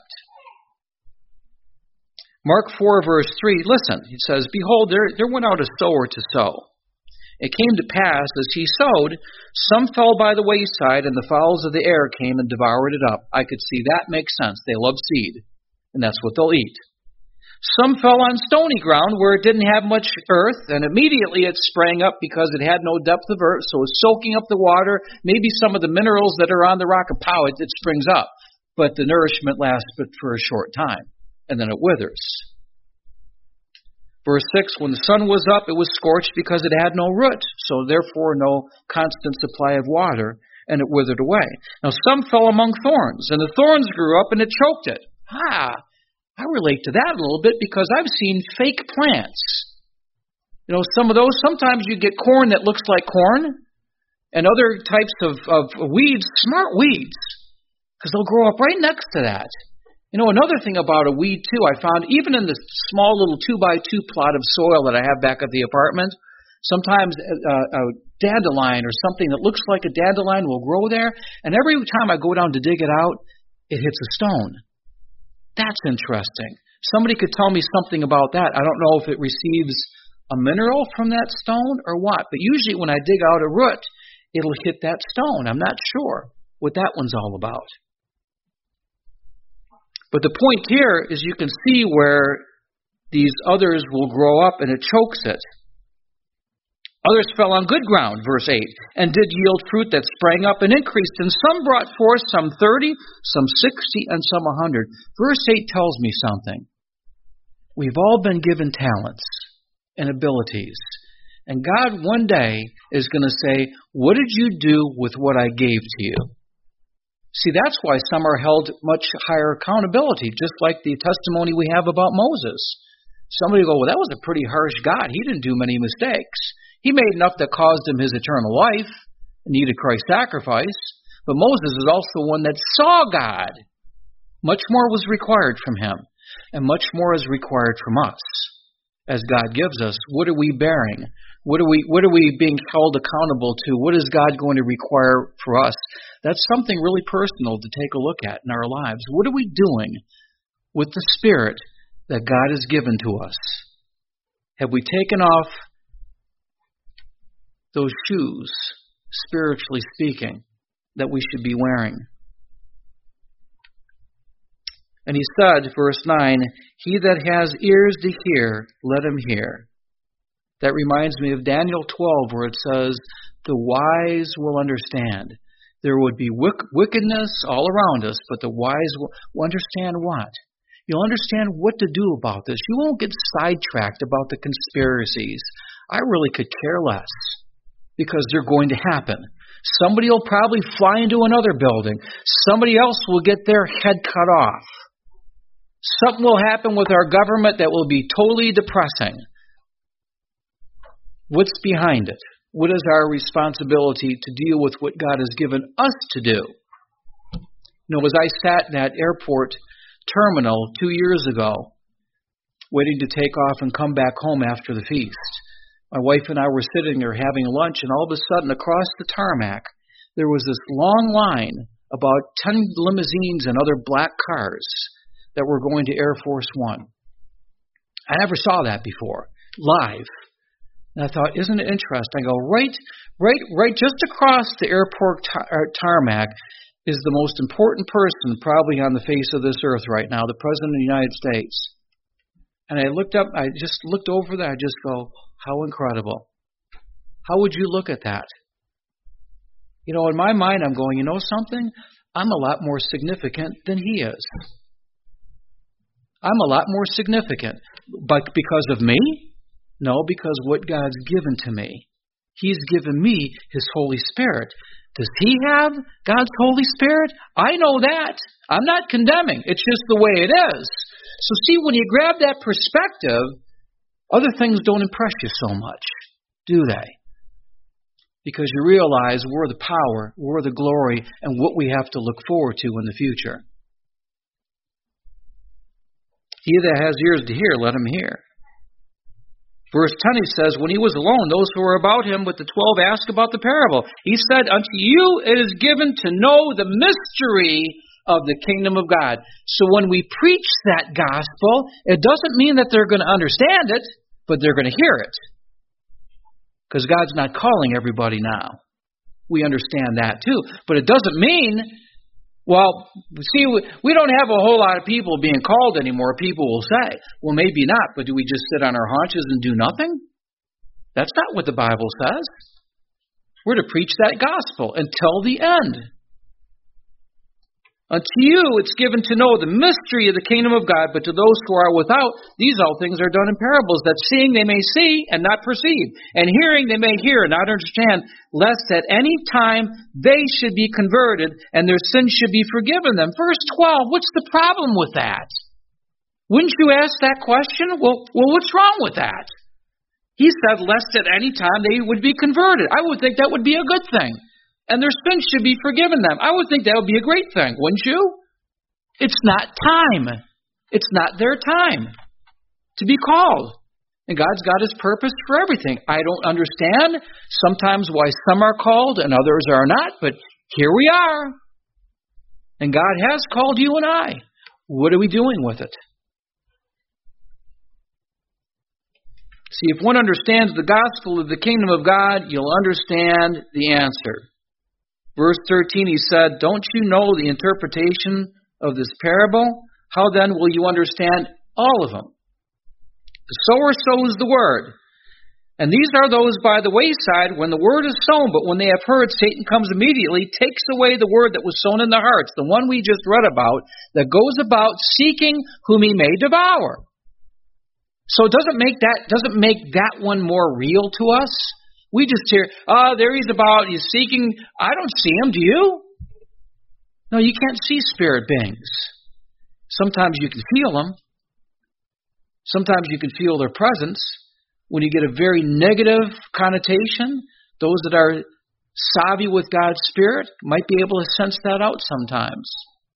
Mark 4, verse 3, listen, it says, behold, there went out a sower to sow. It came to pass, as he sowed, some fell by the wayside, and the fowls of the air came and devoured it up. I could see that makes sense. They love seed, and that's what they'll eat. Some fell on stony ground where it didn't have much earth, and immediately it sprang up because it had no depth of earth, so it's soaking up the water. Maybe some of the minerals that are on the rock of pow, it springs up. But the nourishment lasts but for a short time, and then it withers. Verse 6, when the sun was up, it was scorched because it had no root, so therefore no constant supply of water, and it withered away. Now some fell among thorns, and the thorns grew up and it choked it. I relate to that a little bit because I've seen fake plants. You know, some of those, sometimes you get corn that looks like corn, and other types of weeds, smart weeds, because they'll grow up right next to that. You know, another thing about a weed, too, I found even in the small little 2x2 plot of soil that I have back at the apartment, sometimes a dandelion or something that looks like a dandelion will grow there, and every time I go down to dig it out, it hits a stone. That's interesting. Somebody could tell me something about that. I don't know if it receives a mineral from that stone or what, but usually when I dig out a root, it'll hit that stone. I'm not sure what that one's all about. But the point here is you can see where these others will grow up and it chokes it. Others fell on good ground, verse 8, and did yield fruit that sprang up and increased. And some brought forth, some 30, some 60, and some 100. Verse 8 tells me something. We've all been given talents and abilities. And God one day is going to say, what did you do with what I gave to you? See, that's why some are held much higher accountability, just like the testimony we have about Moses. Somebody will go, well, that was a pretty harsh God. He didn't do many mistakes. He made enough that caused him his eternal life, needed Christ's sacrifice. But Moses is also one that saw God. Much more was required from him, and much more is required from us as God gives us. What are we bearing? What are we being held accountable to? What is God going to require for us? That's something really personal to take a look at in our lives. What are we doing with the Spirit that God has given to us? Have we taken off those shoes, spiritually speaking, that we should be wearing? And he said, verse 9, he that has ears to hear, let him hear. That reminds me of Daniel 12, where it says, the wise will understand. There would be wickedness all around us, but the wise will understand what? You'll understand what to do about this. You won't get sidetracked about the conspiracies. I really could care less, because they're going to happen. Somebody will probably fly into another building. Somebody else will get their head cut off. Something will happen with our government that will be totally depressing. What's behind it? What is our responsibility to deal with what God has given us to do? You know, as I sat in that airport terminal 2 years ago, waiting to take off and come back home after the feast, my wife and I were sitting there having lunch, and all of a sudden, across the tarmac, there was this long line, about 10 limousines and other black cars that were going to Air Force One. I never saw that before, live. And I thought, isn't it interesting? I go, right, just across the airport tarmac is the most important person probably on the face of this earth right now, the President of the United States. And I just looked over there, I just go, how incredible. How would you look at that? You know, in my mind, I'm going, you know something? I'm a lot more significant than he is. I'm a lot more significant. But because of me? No, because what God's given to me. He's given me His Holy Spirit. Does He have God's Holy Spirit? I know that. I'm not condemning. It's just the way it is. So see, when you grab that perspective, other things don't impress you so much, do they? Because you realize we're the power, we're the glory, and what we have to look forward to in the future. He that has ears to hear, let him hear. Verse 10, he says, when he was alone, those who were about him with the 12 asked about the parable. He said, unto you it is given to know the mystery of the kingdom of God. So when we preach that gospel, it doesn't mean that they're going to understand it, but they're going to hear it. Because God's not calling everybody now. We understand that too. But it doesn't mean Well, see, we don't have a whole lot of people being called anymore. People will say, well, maybe not, but do we just sit on our haunches and do nothing? That's not what the Bible says. We're to preach that gospel until the end. Unto you it's given to know the mystery of the kingdom of God, but to those who are without, these all things are done in parables, that seeing they may see and not perceive, and hearing they may hear and not understand, lest at any time they should be converted, and their sins should be forgiven them. Verse 12, what's the problem with that? Wouldn't you ask that question? Well, what's wrong with that? He said, lest at any time they would be converted. I would think that would be a good thing. And their sins should be forgiven them. I would think that would be a great thing, wouldn't you? It's not time. It's not their time to be called. And God's got His purpose for everything. I don't understand sometimes why some are called and others are not, but here we are. And God has called you and I. What are we doing with it? See, if one understands the gospel of the kingdom of God, you'll understand the answer. Verse 13, he said, don't you know the interpretation of this parable? How then will you understand all of them? The sower sows the word. And these are those by the wayside when the word is sown, but when they have heard, Satan comes immediately, takes away the word that was sown in their hearts, the one we just read about, that goes about seeking whom he may devour. So it doesn't make that one more real to us. We just hear, there he's about, he's seeking. I don't see him, do you? No, you can't see spirit beings. Sometimes you can feel them. Sometimes you can feel their presence. When you get a very negative connotation, those that are savvy with God's Spirit might be able to sense that out sometimes.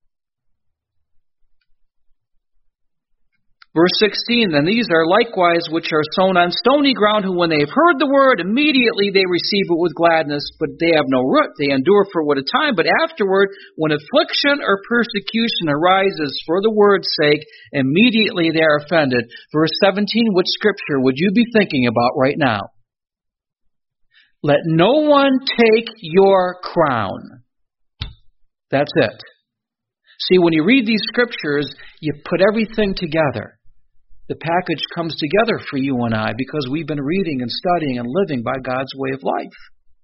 Verse 16, then these are likewise which are sown on stony ground, who when they have heard the word, immediately they receive it with gladness, but they have no root. They endure for what a time, but afterward, when affliction or persecution arises for the word's sake, immediately they are offended. Verse 17, which scripture would you be thinking about right now? Let no one take your crown. That's it. See, when you read these scriptures, you put everything together. The package comes together for you and I because we've been reading and studying and living by God's way of life.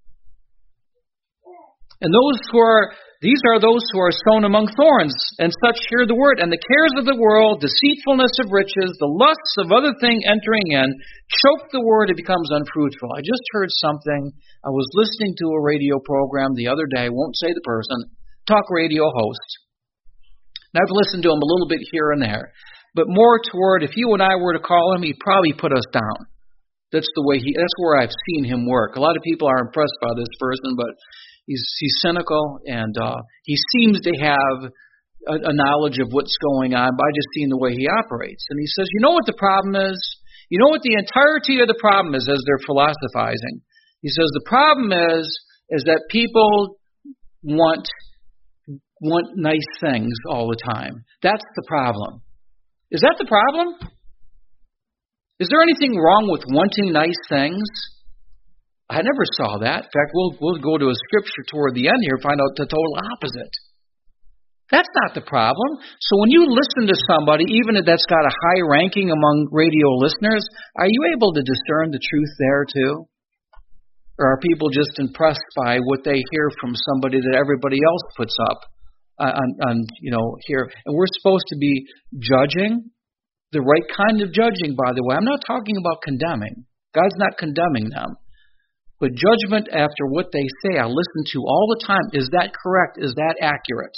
And these are those who are sown among thorns, and such hear the word, and the cares of the world, deceitfulness of riches, the lusts of other things entering in, choke the word, it becomes unfruitful. I just heard something. I was listening to a radio program the other day, I won't say the person, talk radio host. And I've listened to him a little bit here and there. But more toward, if you and I were to call him, he'd probably put us down. That's where I've seen him work. A lot of people are impressed by this person, but he's cynical, and he seems to have a knowledge of what's going on by just seeing the way he operates. And he says, you know what the problem is? You know what the entirety of the problem is as they're philosophizing? He says the problem is that people want nice things all the time. That's the problem. Is that the problem? Is there anything wrong with wanting nice things? I never saw that. In fact, we'll go to a scripture toward the end here and find out the total opposite. That's not the problem. So when you listen to somebody, even if that's got a high ranking among radio listeners, are you able to discern the truth there too? Or are people just impressed by what they hear from somebody that everybody else puts up? Here, and we're supposed to be judging, the right kind of judging, by the way. I'm not talking about condemning. God's not condemning them. But judgment after what they say, I listen to all the time. Is that correct? Is that accurate?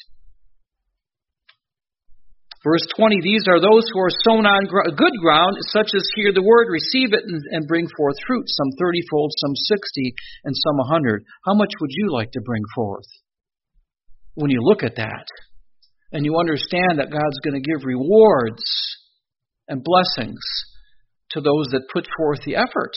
Verse 20, these are those who are sown on good ground, such as hear the word, receive it, and bring forth fruit, some 30-fold, some 60, and some 100. How much would you like to bring forth? When you look at that, and you understand that God's going to give rewards and blessings to those that put forth the effort.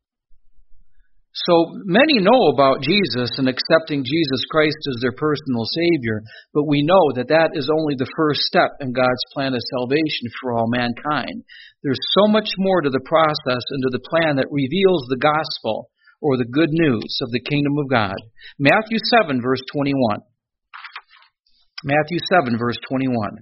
So many know about Jesus and accepting Jesus Christ as their personal Savior, but we know that is only the first step in God's plan of salvation for all mankind. There's so much more to the process and to the plan that reveals the gospel, or the good news of the kingdom of God. Matthew 7, verse 21. Matthew 7, verse 21.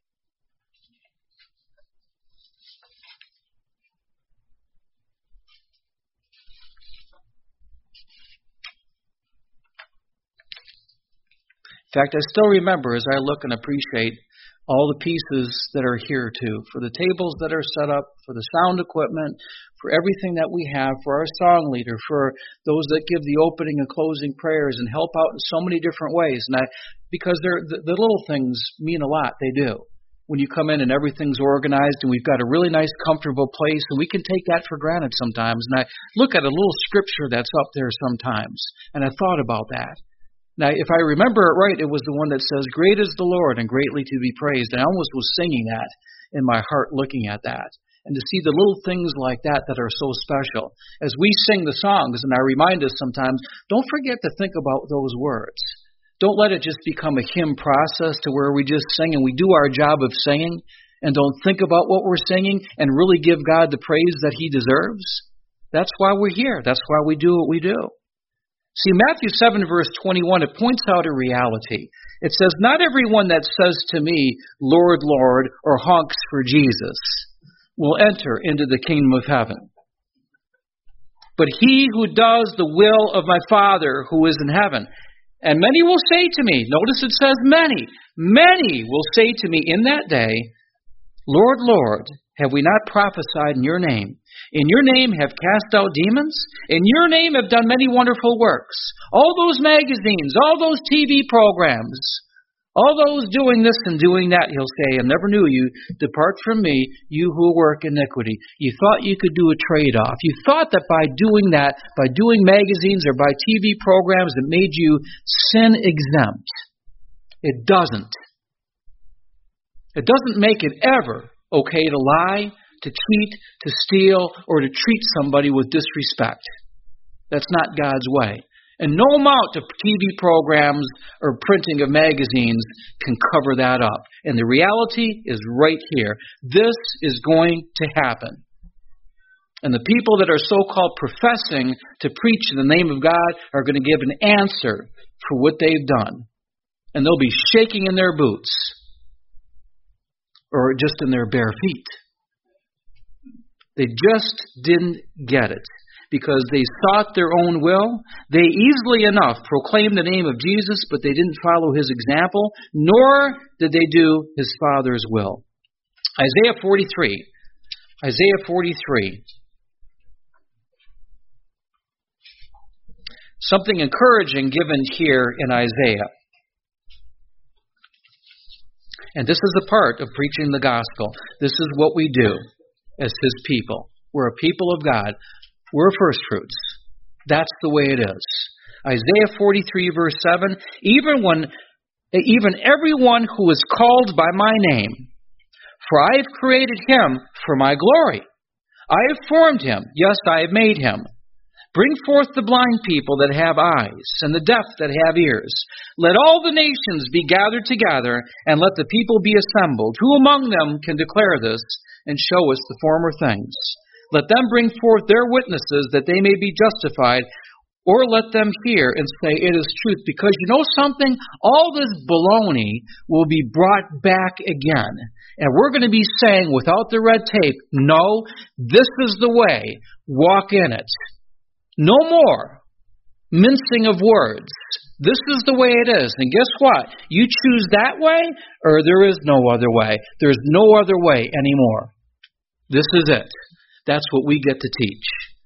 In fact, I still remember as I look and appreciate all the pieces that are here too, for the tables that are set up, for the sound equipment, for everything that we have, for our song leader, for those that give the opening and closing prayers and help out in so many different ways. And because the little things mean a lot, they do. When you come in and everything's organized and we've got a really nice, comfortable place, and we can take that for granted sometimes. And I look at a little scripture that's up there sometimes, and I thought about that. Now, if I remember it right, it was the one that says, "Great is the Lord and greatly to be praised." And I almost was singing that in my heart looking at that. And to see the little things like that that are so special. As we sing the songs, and I remind us sometimes, don't forget to think about those words. Don't let it just become a hymn process to where we just sing and we do our job of singing and don't think about what we're singing and really give God the praise that He deserves. That's why we're here. That's why we do what we do. See, Matthew 7, verse 21, it points out a reality. It says, "Not everyone that says to me, 'Lord, Lord,' or honks for Jesus, will enter into the kingdom of heaven. But he who does the will of my Father who is in heaven. And many will say to me," notice it says many will say to me in that day, "Lord, Lord, have we not prophesied in your name? In your name have cast out demons? In your name have done many wonderful works?" All those magazines, all those TV programs, all those doing this and doing that, He'll say, "I never knew you. Depart from me, you who work iniquity." You thought you could do a trade-off. You thought that by doing that, by doing magazines or by TV programs, it made you sin exempt. It doesn't. It doesn't make it ever okay to lie, to cheat, to steal, or to treat somebody with disrespect. That's not God's way. And no amount of TV programs or printing of magazines can cover that up. And the reality is right here. This is going to happen. And the people that are so-called professing to preach in the name of God are going to give an answer for what they've done. And they'll be shaking in their boots or just in their bare feet. They just didn't get it. Because they sought their own will, they easily enough proclaimed the name of Jesus, but they didn't follow His example, nor did they do His Father's will. Isaiah 43. Isaiah 43. Something encouraging given here in Isaiah. And this is a part of preaching the gospel. This is what we do as His people. We're a people of God. We're first fruits. That's the way it is. Isaiah 43, verse 7, even everyone who is called by my name, for I have created him for my glory. I have formed him. Yes, I have made him. Bring forth the blind people that have eyes, and the deaf that have ears. Let all the nations be gathered together, and let the people be assembled. Who among them can declare this and show us the former things? Let them bring forth their witnesses that they may be justified, or let them hear and say it is truth. Because you know something? All this baloney will be brought back again. And we're going to be saying without the red tape, no, this is the way. Walk in it. No more mincing of words. This is the way it is. And guess what? You choose that way, or there is no other way. There's no other way anymore. This is it. That's what we get to teach.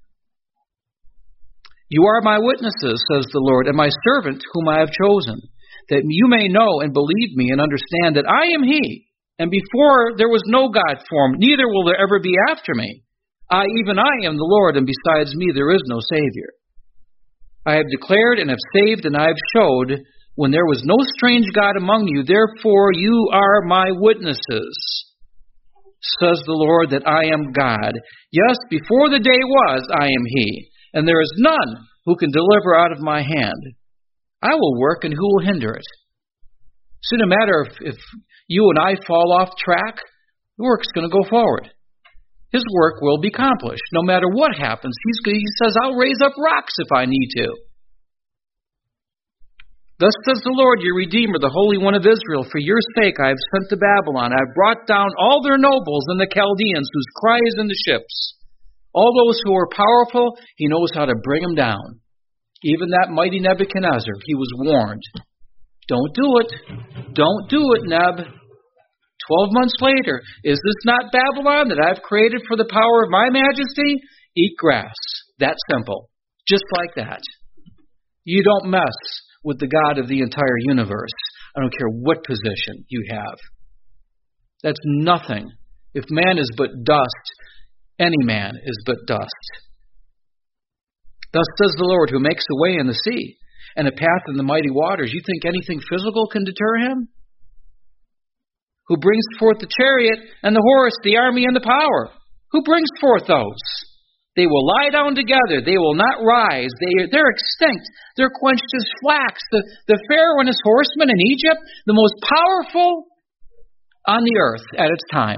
You are my witnesses, says the Lord, and my servant whom I have chosen, that you may know and believe me and understand that I am He. And before there was no God formed, neither will there ever be after me. Even I am the Lord, and besides me there is no Savior. I have declared and have saved, and I have showed when there was no strange God among you. Therefore you are my witnesses, says the Lord, that I am God. Yes, before the day was, I am He, and there is none who can deliver out of my hand. I will work, and who will hinder it? So no matter if you and I fall off track, the work's going to go forward. His work will be accomplished. No matter what happens, He says, I'll raise up rocks if I need to. Thus says the Lord, your Redeemer, the Holy One of Israel, for your sake I have sent to Babylon. I have brought down all their nobles and the Chaldeans, whose cry is in the ships. All those who are powerful, he knows how to bring them down. Even that mighty Nebuchadnezzar, he was warned. Don't do it. Don't do it, Neb. 12 months later, is this not Babylon that I've created for the power of my majesty? Eat grass. That simple. Just like that. You don't mess with the God of the entire universe. I don't care what position you have. That's nothing. If man is but dust, any man is but dust. Thus says the Lord, who makes a way in the sea and a path in the mighty waters. You think anything physical can deter him? Who brings forth the chariot and the horse, the army and the power? Who brings forth those? They will lie down together. They will not rise. They're extinct. They're quenched as flax. The Pharaoh and his horsemen in Egypt, the most powerful on the earth at its time.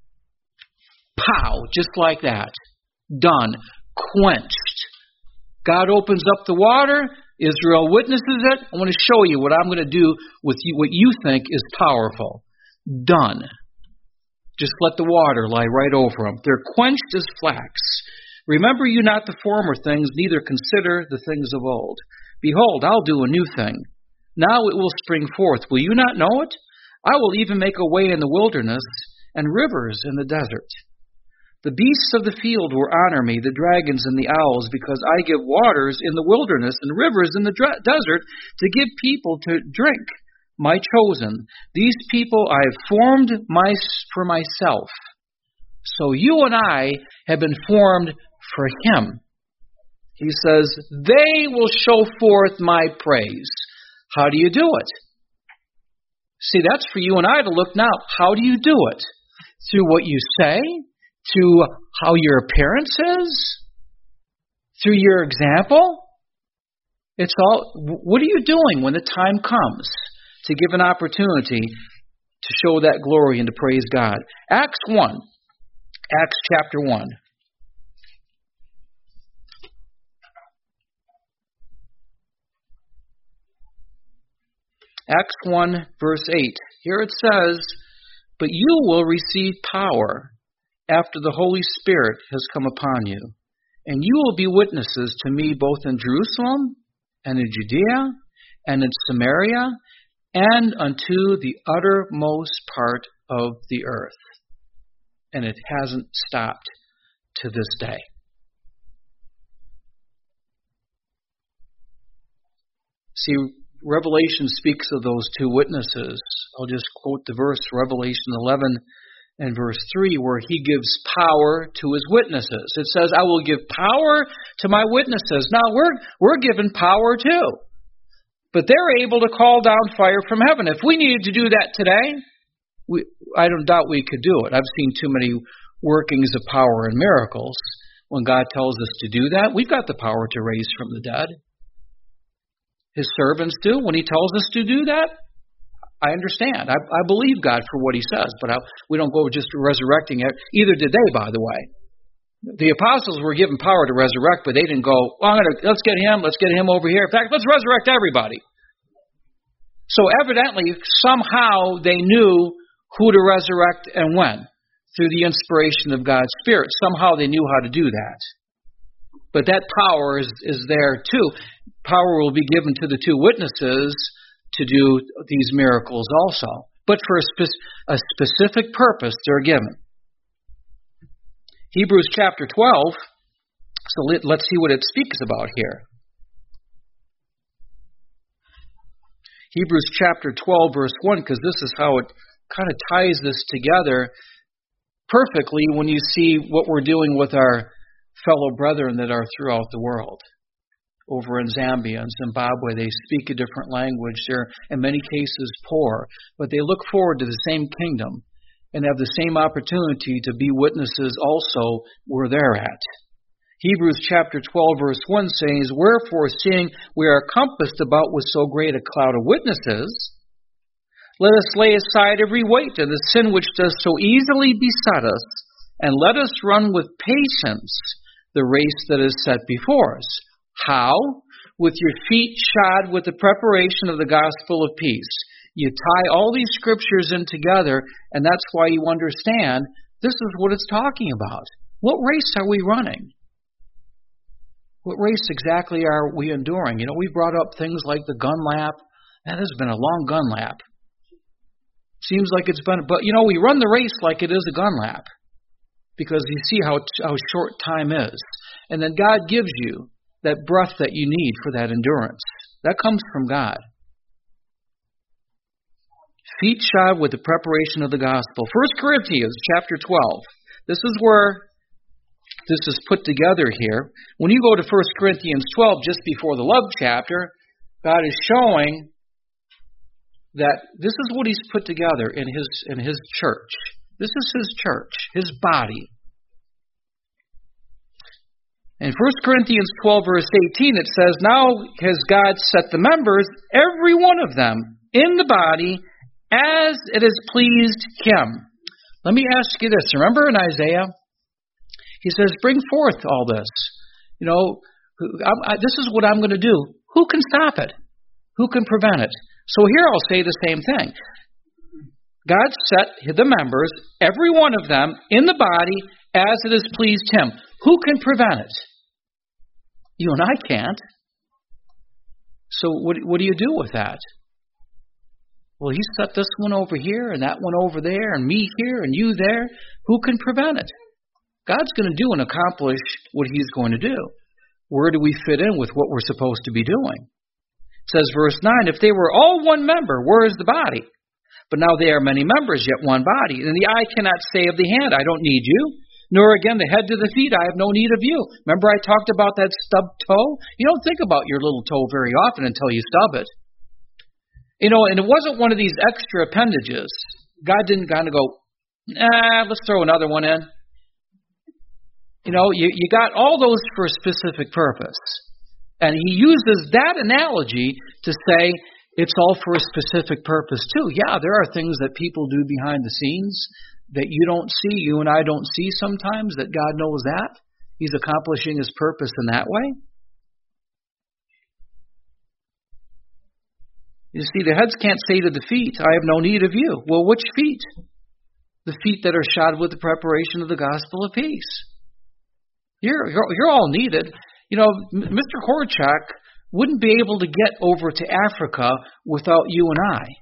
Pow, just like that. Done. Quenched. God opens up the water. Israel witnesses it. I want to show you what I'm going to do with you, what you think is powerful. Done. Just let the water lie right over them. They're quenched as flax. Remember you not the former things, neither consider the things of old. Behold, I'll do a new thing. Now it will spring forth. Will you not know it? I will even make a way in the wilderness and rivers in the desert. The beasts of the field will honor me, the dragons and the owls, because I give waters in the wilderness and rivers in the desert to give people to drink, my chosen. These people I have formed for myself. So you and I have been formed for him. He says, they will show forth my praise. How do you do it? See, that's for you and I to look now. How do you do it? Through what you say? Through how your appearance is? Through your example? It's all, what are you doing when the time comes to give an opportunity to show that glory and to praise God? Acts chapter 1. Acts 1, verse 8. Here it says, but you will receive power after the Holy Spirit has come upon you, and you will be witnesses to me both in Jerusalem and in Judea and in Samaria and unto the uttermost part of the earth. And it hasn't stopped to this day. See, Revelation speaks of those two witnesses. I'll just quote the verse, Revelation 11 and verse 3, where he gives power to his witnesses. It says, I will give power to my witnesses. Now, we're given power too. But they're able to call down fire from heaven. If we needed to do that today, I don't doubt we could do it. I've seen too many workings of power and miracles. When God tells us to do that, we've got the power to raise from the dead. His servants do. When he tells us to do that, I understand. I believe God for what he says, but we don't go just resurrecting it. Either did they, by the way. The apostles were given power to resurrect, but they didn't go, well, let's get him over here. In fact, let's resurrect everybody. So evidently, somehow they knew who to resurrect and when, through the inspiration of God's Spirit. Somehow they knew how to do that. But that power is there too. Power will be given to the two witnesses to do these miracles also. But for a specific purpose they're given. Hebrews chapter 12, so let's see what it speaks about here. Hebrews chapter 12, verse 1, because this is how it kind of ties this together perfectly when you see what we're doing with our fellow brethren that are throughout the world. Over in Zambia and Zimbabwe, they speak a different language. They're, in many cases, poor, but they look forward to the same kingdom and have the same opportunity to be witnesses also where they're at. Hebrews chapter 12, verse 1 says, wherefore, seeing we are compassed about with so great a cloud of witnesses, let us lay aside every weight and the sin which does so easily beset us, and let us run with patience the race that is set before us. How? with your feet shod with the preparation of the gospel of peace. You tie all these scriptures in together, and that's why you understand this is what it's talking about. What race are we running? What race exactly are we enduring? You know, we brought up things like the gun lap. That has been a long gun lap. Seems like it's been, but you know, we run the race like it is a gun lap because you see how short time is. And then God gives you that breath that you need for that endurance. That comes from God. Feet shod with the preparation of the gospel. 1 Corinthians chapter 12. This is where this is put together here. When you go to 1 Corinthians 12, just before the love chapter, God is showing that this is what He's put together in His church. This is His church, His body. In 1 Corinthians 12, verse 18, it says, "Now has God set the members, every one of them, in the body, as it has pleased Him." Let me ask you this. Remember in Isaiah? He says, "Bring forth all this." You know, this is what I'm going to do. Who can stop it? Who can prevent it? So here I'll say the same thing. God set the members, every one of them, in the body as it has pleased Him. Who can prevent it? You and I can't. So what do you do with that? Well, He set this one over here and that one over there and me here and you there. Who can prevent it? God's going to do and accomplish what He's going to do. Where do we fit in with what we're supposed to be doing? It says, verse 9, "If they were all one member, where is the body? But now they are many members, yet one body. And the eye cannot say of the hand, I don't need you. Nor again the head to the feet, I have no need of you." Remember I talked about that stubbed toe? You don't think about your little toe very often until you stub it. You know, and it wasn't one of these extra appendages. God didn't kind of go, let's throw another one in. You know, you got all those for a specific purpose. And He uses that analogy to say it's all for a specific purpose too. Yeah, there are things that people do behind the scenes that you don't see, you and I don't see sometimes, that God knows that. He's accomplishing His purpose in that way. You see, the heads can't say to the feet, I have no need of you. Well, which feet? The feet that are shod with the preparation of the gospel of peace. You're all needed. You know, Mr. Horchak wouldn't be able to get over to Africa without you and I.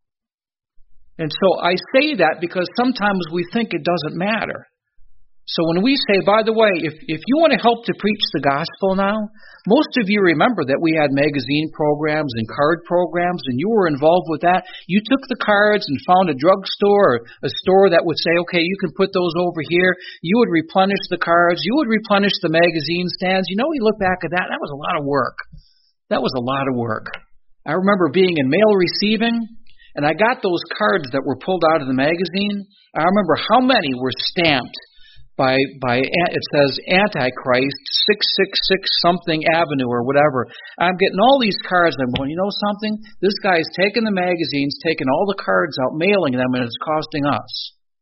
And so I say that because sometimes we think it doesn't matter. So when we say, by the way, if you want to help to preach the gospel now, most of you remember that we had magazine programs and card programs, and you were involved with that. You took the cards and found a drugstore or a store that would say, okay, you can put those over here. You would replenish the cards. You would replenish the magazine stands. You know, we look back at that. That was a lot of work. That was a lot of work. I remember being in mail receiving, and I got those cards that were pulled out of the magazine. I remember how many were stamped by it says Antichrist 666 something Avenue or whatever. I'm getting all these cards and I'm going, you know something? This guy's taking the magazines, taking all the cards out, mailing them, and it's costing us.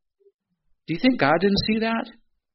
Do you think God didn't see that?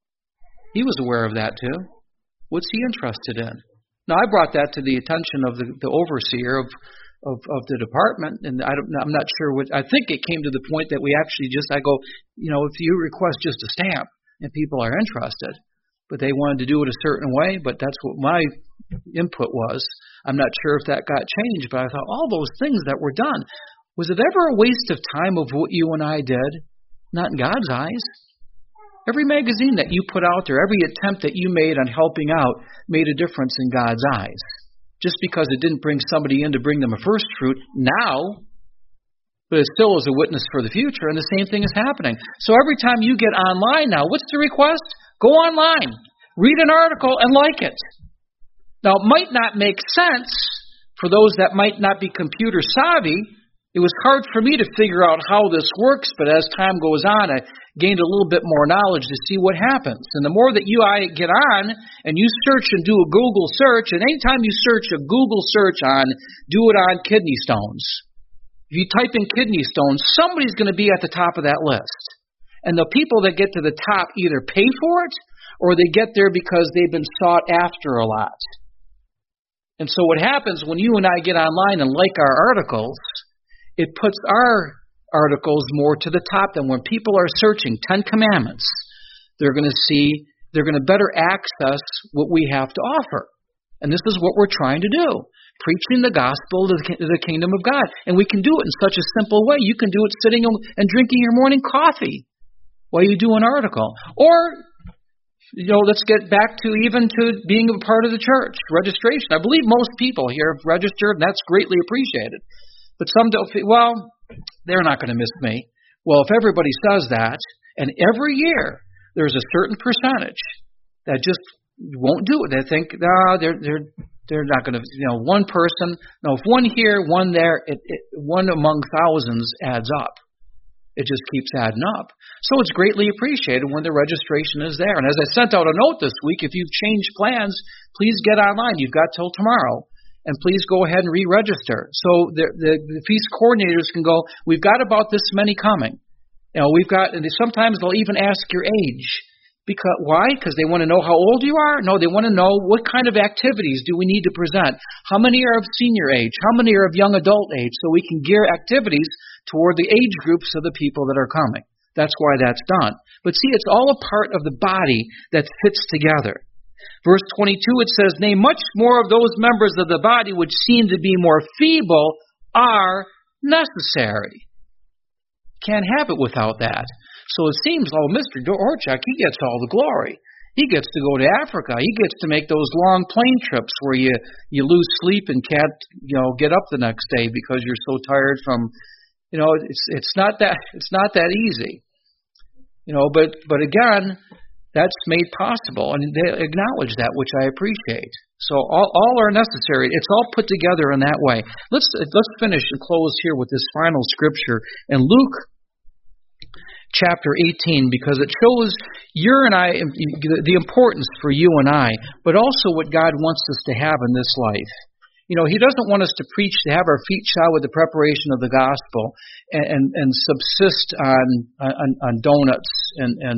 He was aware of that too. What's He interested in? Now, I brought that to the attention of the overseer of the department, and I'm not sure what. I think it came to the point that we actually I go, you know, if you request just a stamp and people are interested, but they wanted to do it a certain way, but that's what my input was. I'm not sure if that got changed, but I thought all those things that were done, was it ever a waste of time of what you and I did? Not in God's eyes. Every magazine that you put out there, every attempt that you made on helping out made a difference in God's eyes. Just because it didn't bring somebody in to bring them a first fruit now, but it still is a witness for the future, and the same thing is happening. So every time you get online now, what's the request? Go online, read an article, and like it. Now, it might not make sense for those that might not be computer savvy. It was hard for me to figure out how this works, but as time goes on, I gained a little bit more knowledge to see what happens. And the more that I get on and you search and do a Google search, and anytime you search a Google search on, do it on kidney stones. If you type in kidney stones, somebody's going to be at the top of that list. And the people that get to the top either pay for it or they get there because they've been sought after a lot. And so what happens when you and I get online and like our articles, it puts our articles more to the top than when people are searching 10 Commandments. They're going to better access what we have to offer. And this is what we're trying to do, preaching the gospel of the kingdom of God. And we can do it in such a simple way. You can do it sitting and drinking your morning coffee while you do an article. Or, let's get back to being a part of the church, registration. I believe most people here have registered, and that's greatly appreciated. But some don't feel, they're not going to miss me. Well, if everybody says that, and every year there's a certain percentage that just won't do it. They think, they're not going to, one person, if one here, one there, one among thousands adds up. It just keeps adding up. So it's greatly appreciated when the registration is there. And as I sent out a note this week, if you've changed plans, please get online. You've got till tomorrow. And please go ahead and re-register. So the feast coordinators can go, we've got about this many coming. And sometimes they'll even ask your age. Why? Because they want to know how old you are? No, they want to know what kind of activities do we need to present. How many are of senior age? How many are of young adult age? So we can gear activities toward the age groups of the people that are coming. That's why that's done. But see, it's all a part of the body that fits together. Verse 22, it says, nay, much more of those members of the body which seem to be more feeble are necessary. Can't have it without that. So it seems, Mr. Dorchak, he gets all the glory. He gets to go to Africa. He gets to make those long plane trips where you lose sleep and can't, get up the next day because you're so tired from, it's not that easy. But again, that's made possible, and they acknowledge that, which I appreciate. So all are necessary. It's all put together in that way. Let's finish and close here with this final scripture in Luke chapter 18, because it shows you and I the importance for you and I, but also what God wants us to have in this life. He doesn't want us to preach to have our feet shod with the preparation of the gospel and subsist on donuts and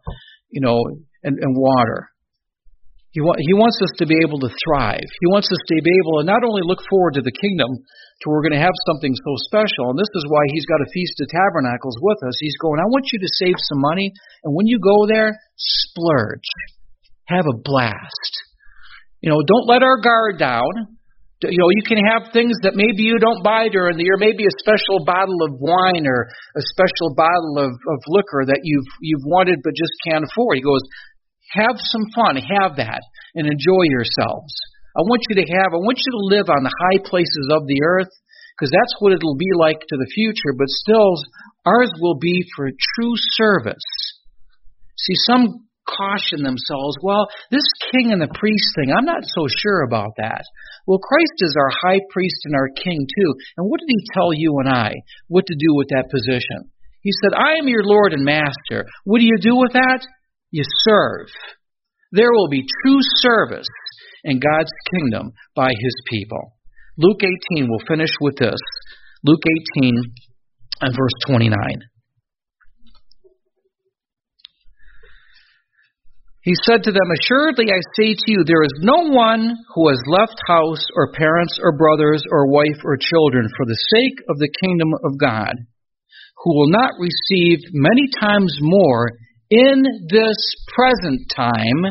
water. He wants us to be able to thrive. He wants us to be able to not only look forward to the kingdom, to we're going to have something so special, and this is why he's got a Feast of Tabernacles with us. He's going, I want you to save some money, and when you go there, splurge. Have a blast. Don't let our guard down. You can have things that maybe you don't buy during the year, maybe a special bottle of wine or a special bottle of liquor that you've wanted but just can't afford. He goes, have some fun, have that, and enjoy yourselves. I want you to live on the high places of the earth, because that's what it'll be like to the future, but still, ours will be for true service. See, some caution themselves, this king and the priest thing, I'm not so sure about that. Well, Christ is our high priest and our king too. And what did he tell you and I what to do with that position? He said, I am your Lord and Master. What do you do with that? You serve. There will be true service in God's kingdom by his people. Luke 18, we'll finish with this. Luke 18 and verse 29. He said to them, assuredly I say to you, there is no one who has left house or parents or brothers or wife or children for the sake of the kingdom of God, who will not receive many times more in this present time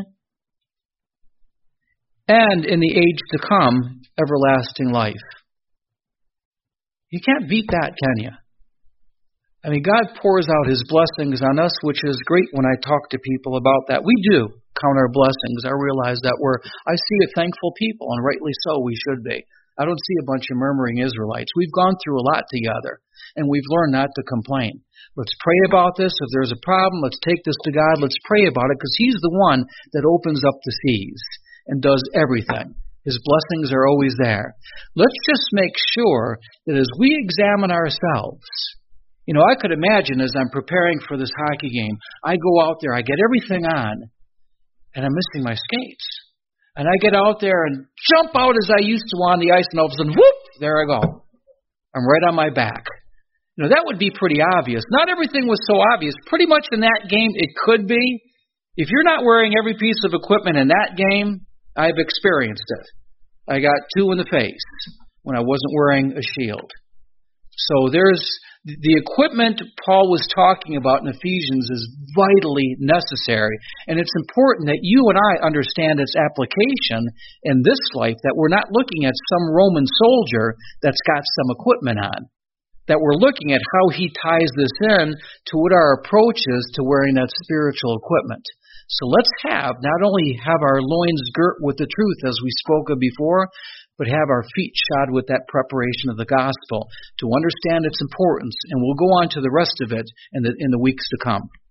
and in the age to come, everlasting life. You can't beat that, can you? God pours out his blessings on us, which is great when I talk to people about that. We do count our blessings. I realize that I see a thankful people, and rightly so, we should be. I don't see a bunch of murmuring Israelites. We've gone through a lot together, and we've learned not to complain. Let's pray about this. If there's a problem, let's take this to God. Let's pray about it, because he's the one that opens up the seas and does everything. His blessings are always there. Let's just make sure that as we examine ourselves, I could imagine as I'm preparing for this hockey game, I go out there, I get everything on, and I'm missing my skates. And I get out there and jump out as I used to on the ice, and all of a sudden, whoop, there I go. I'm right on my back. That would be pretty obvious. Not everything was so obvious. Pretty much in that game, it could be. If you're not wearing every piece of equipment in that game, I've experienced it. I got 2 in the face when I wasn't wearing a shield. So there's the equipment Paul was talking about in Ephesians is vitally necessary. And it's important that you and I understand its application in this life, that we're not looking at some Roman soldier that's got some equipment on, that we're looking at how he ties this in to what our approach is to wearing that spiritual equipment. So let's not only have our loins girt with the truth as we spoke of before, but have our feet shod with that preparation of the gospel to understand its importance. And we'll go on to the rest of it in the weeks to come.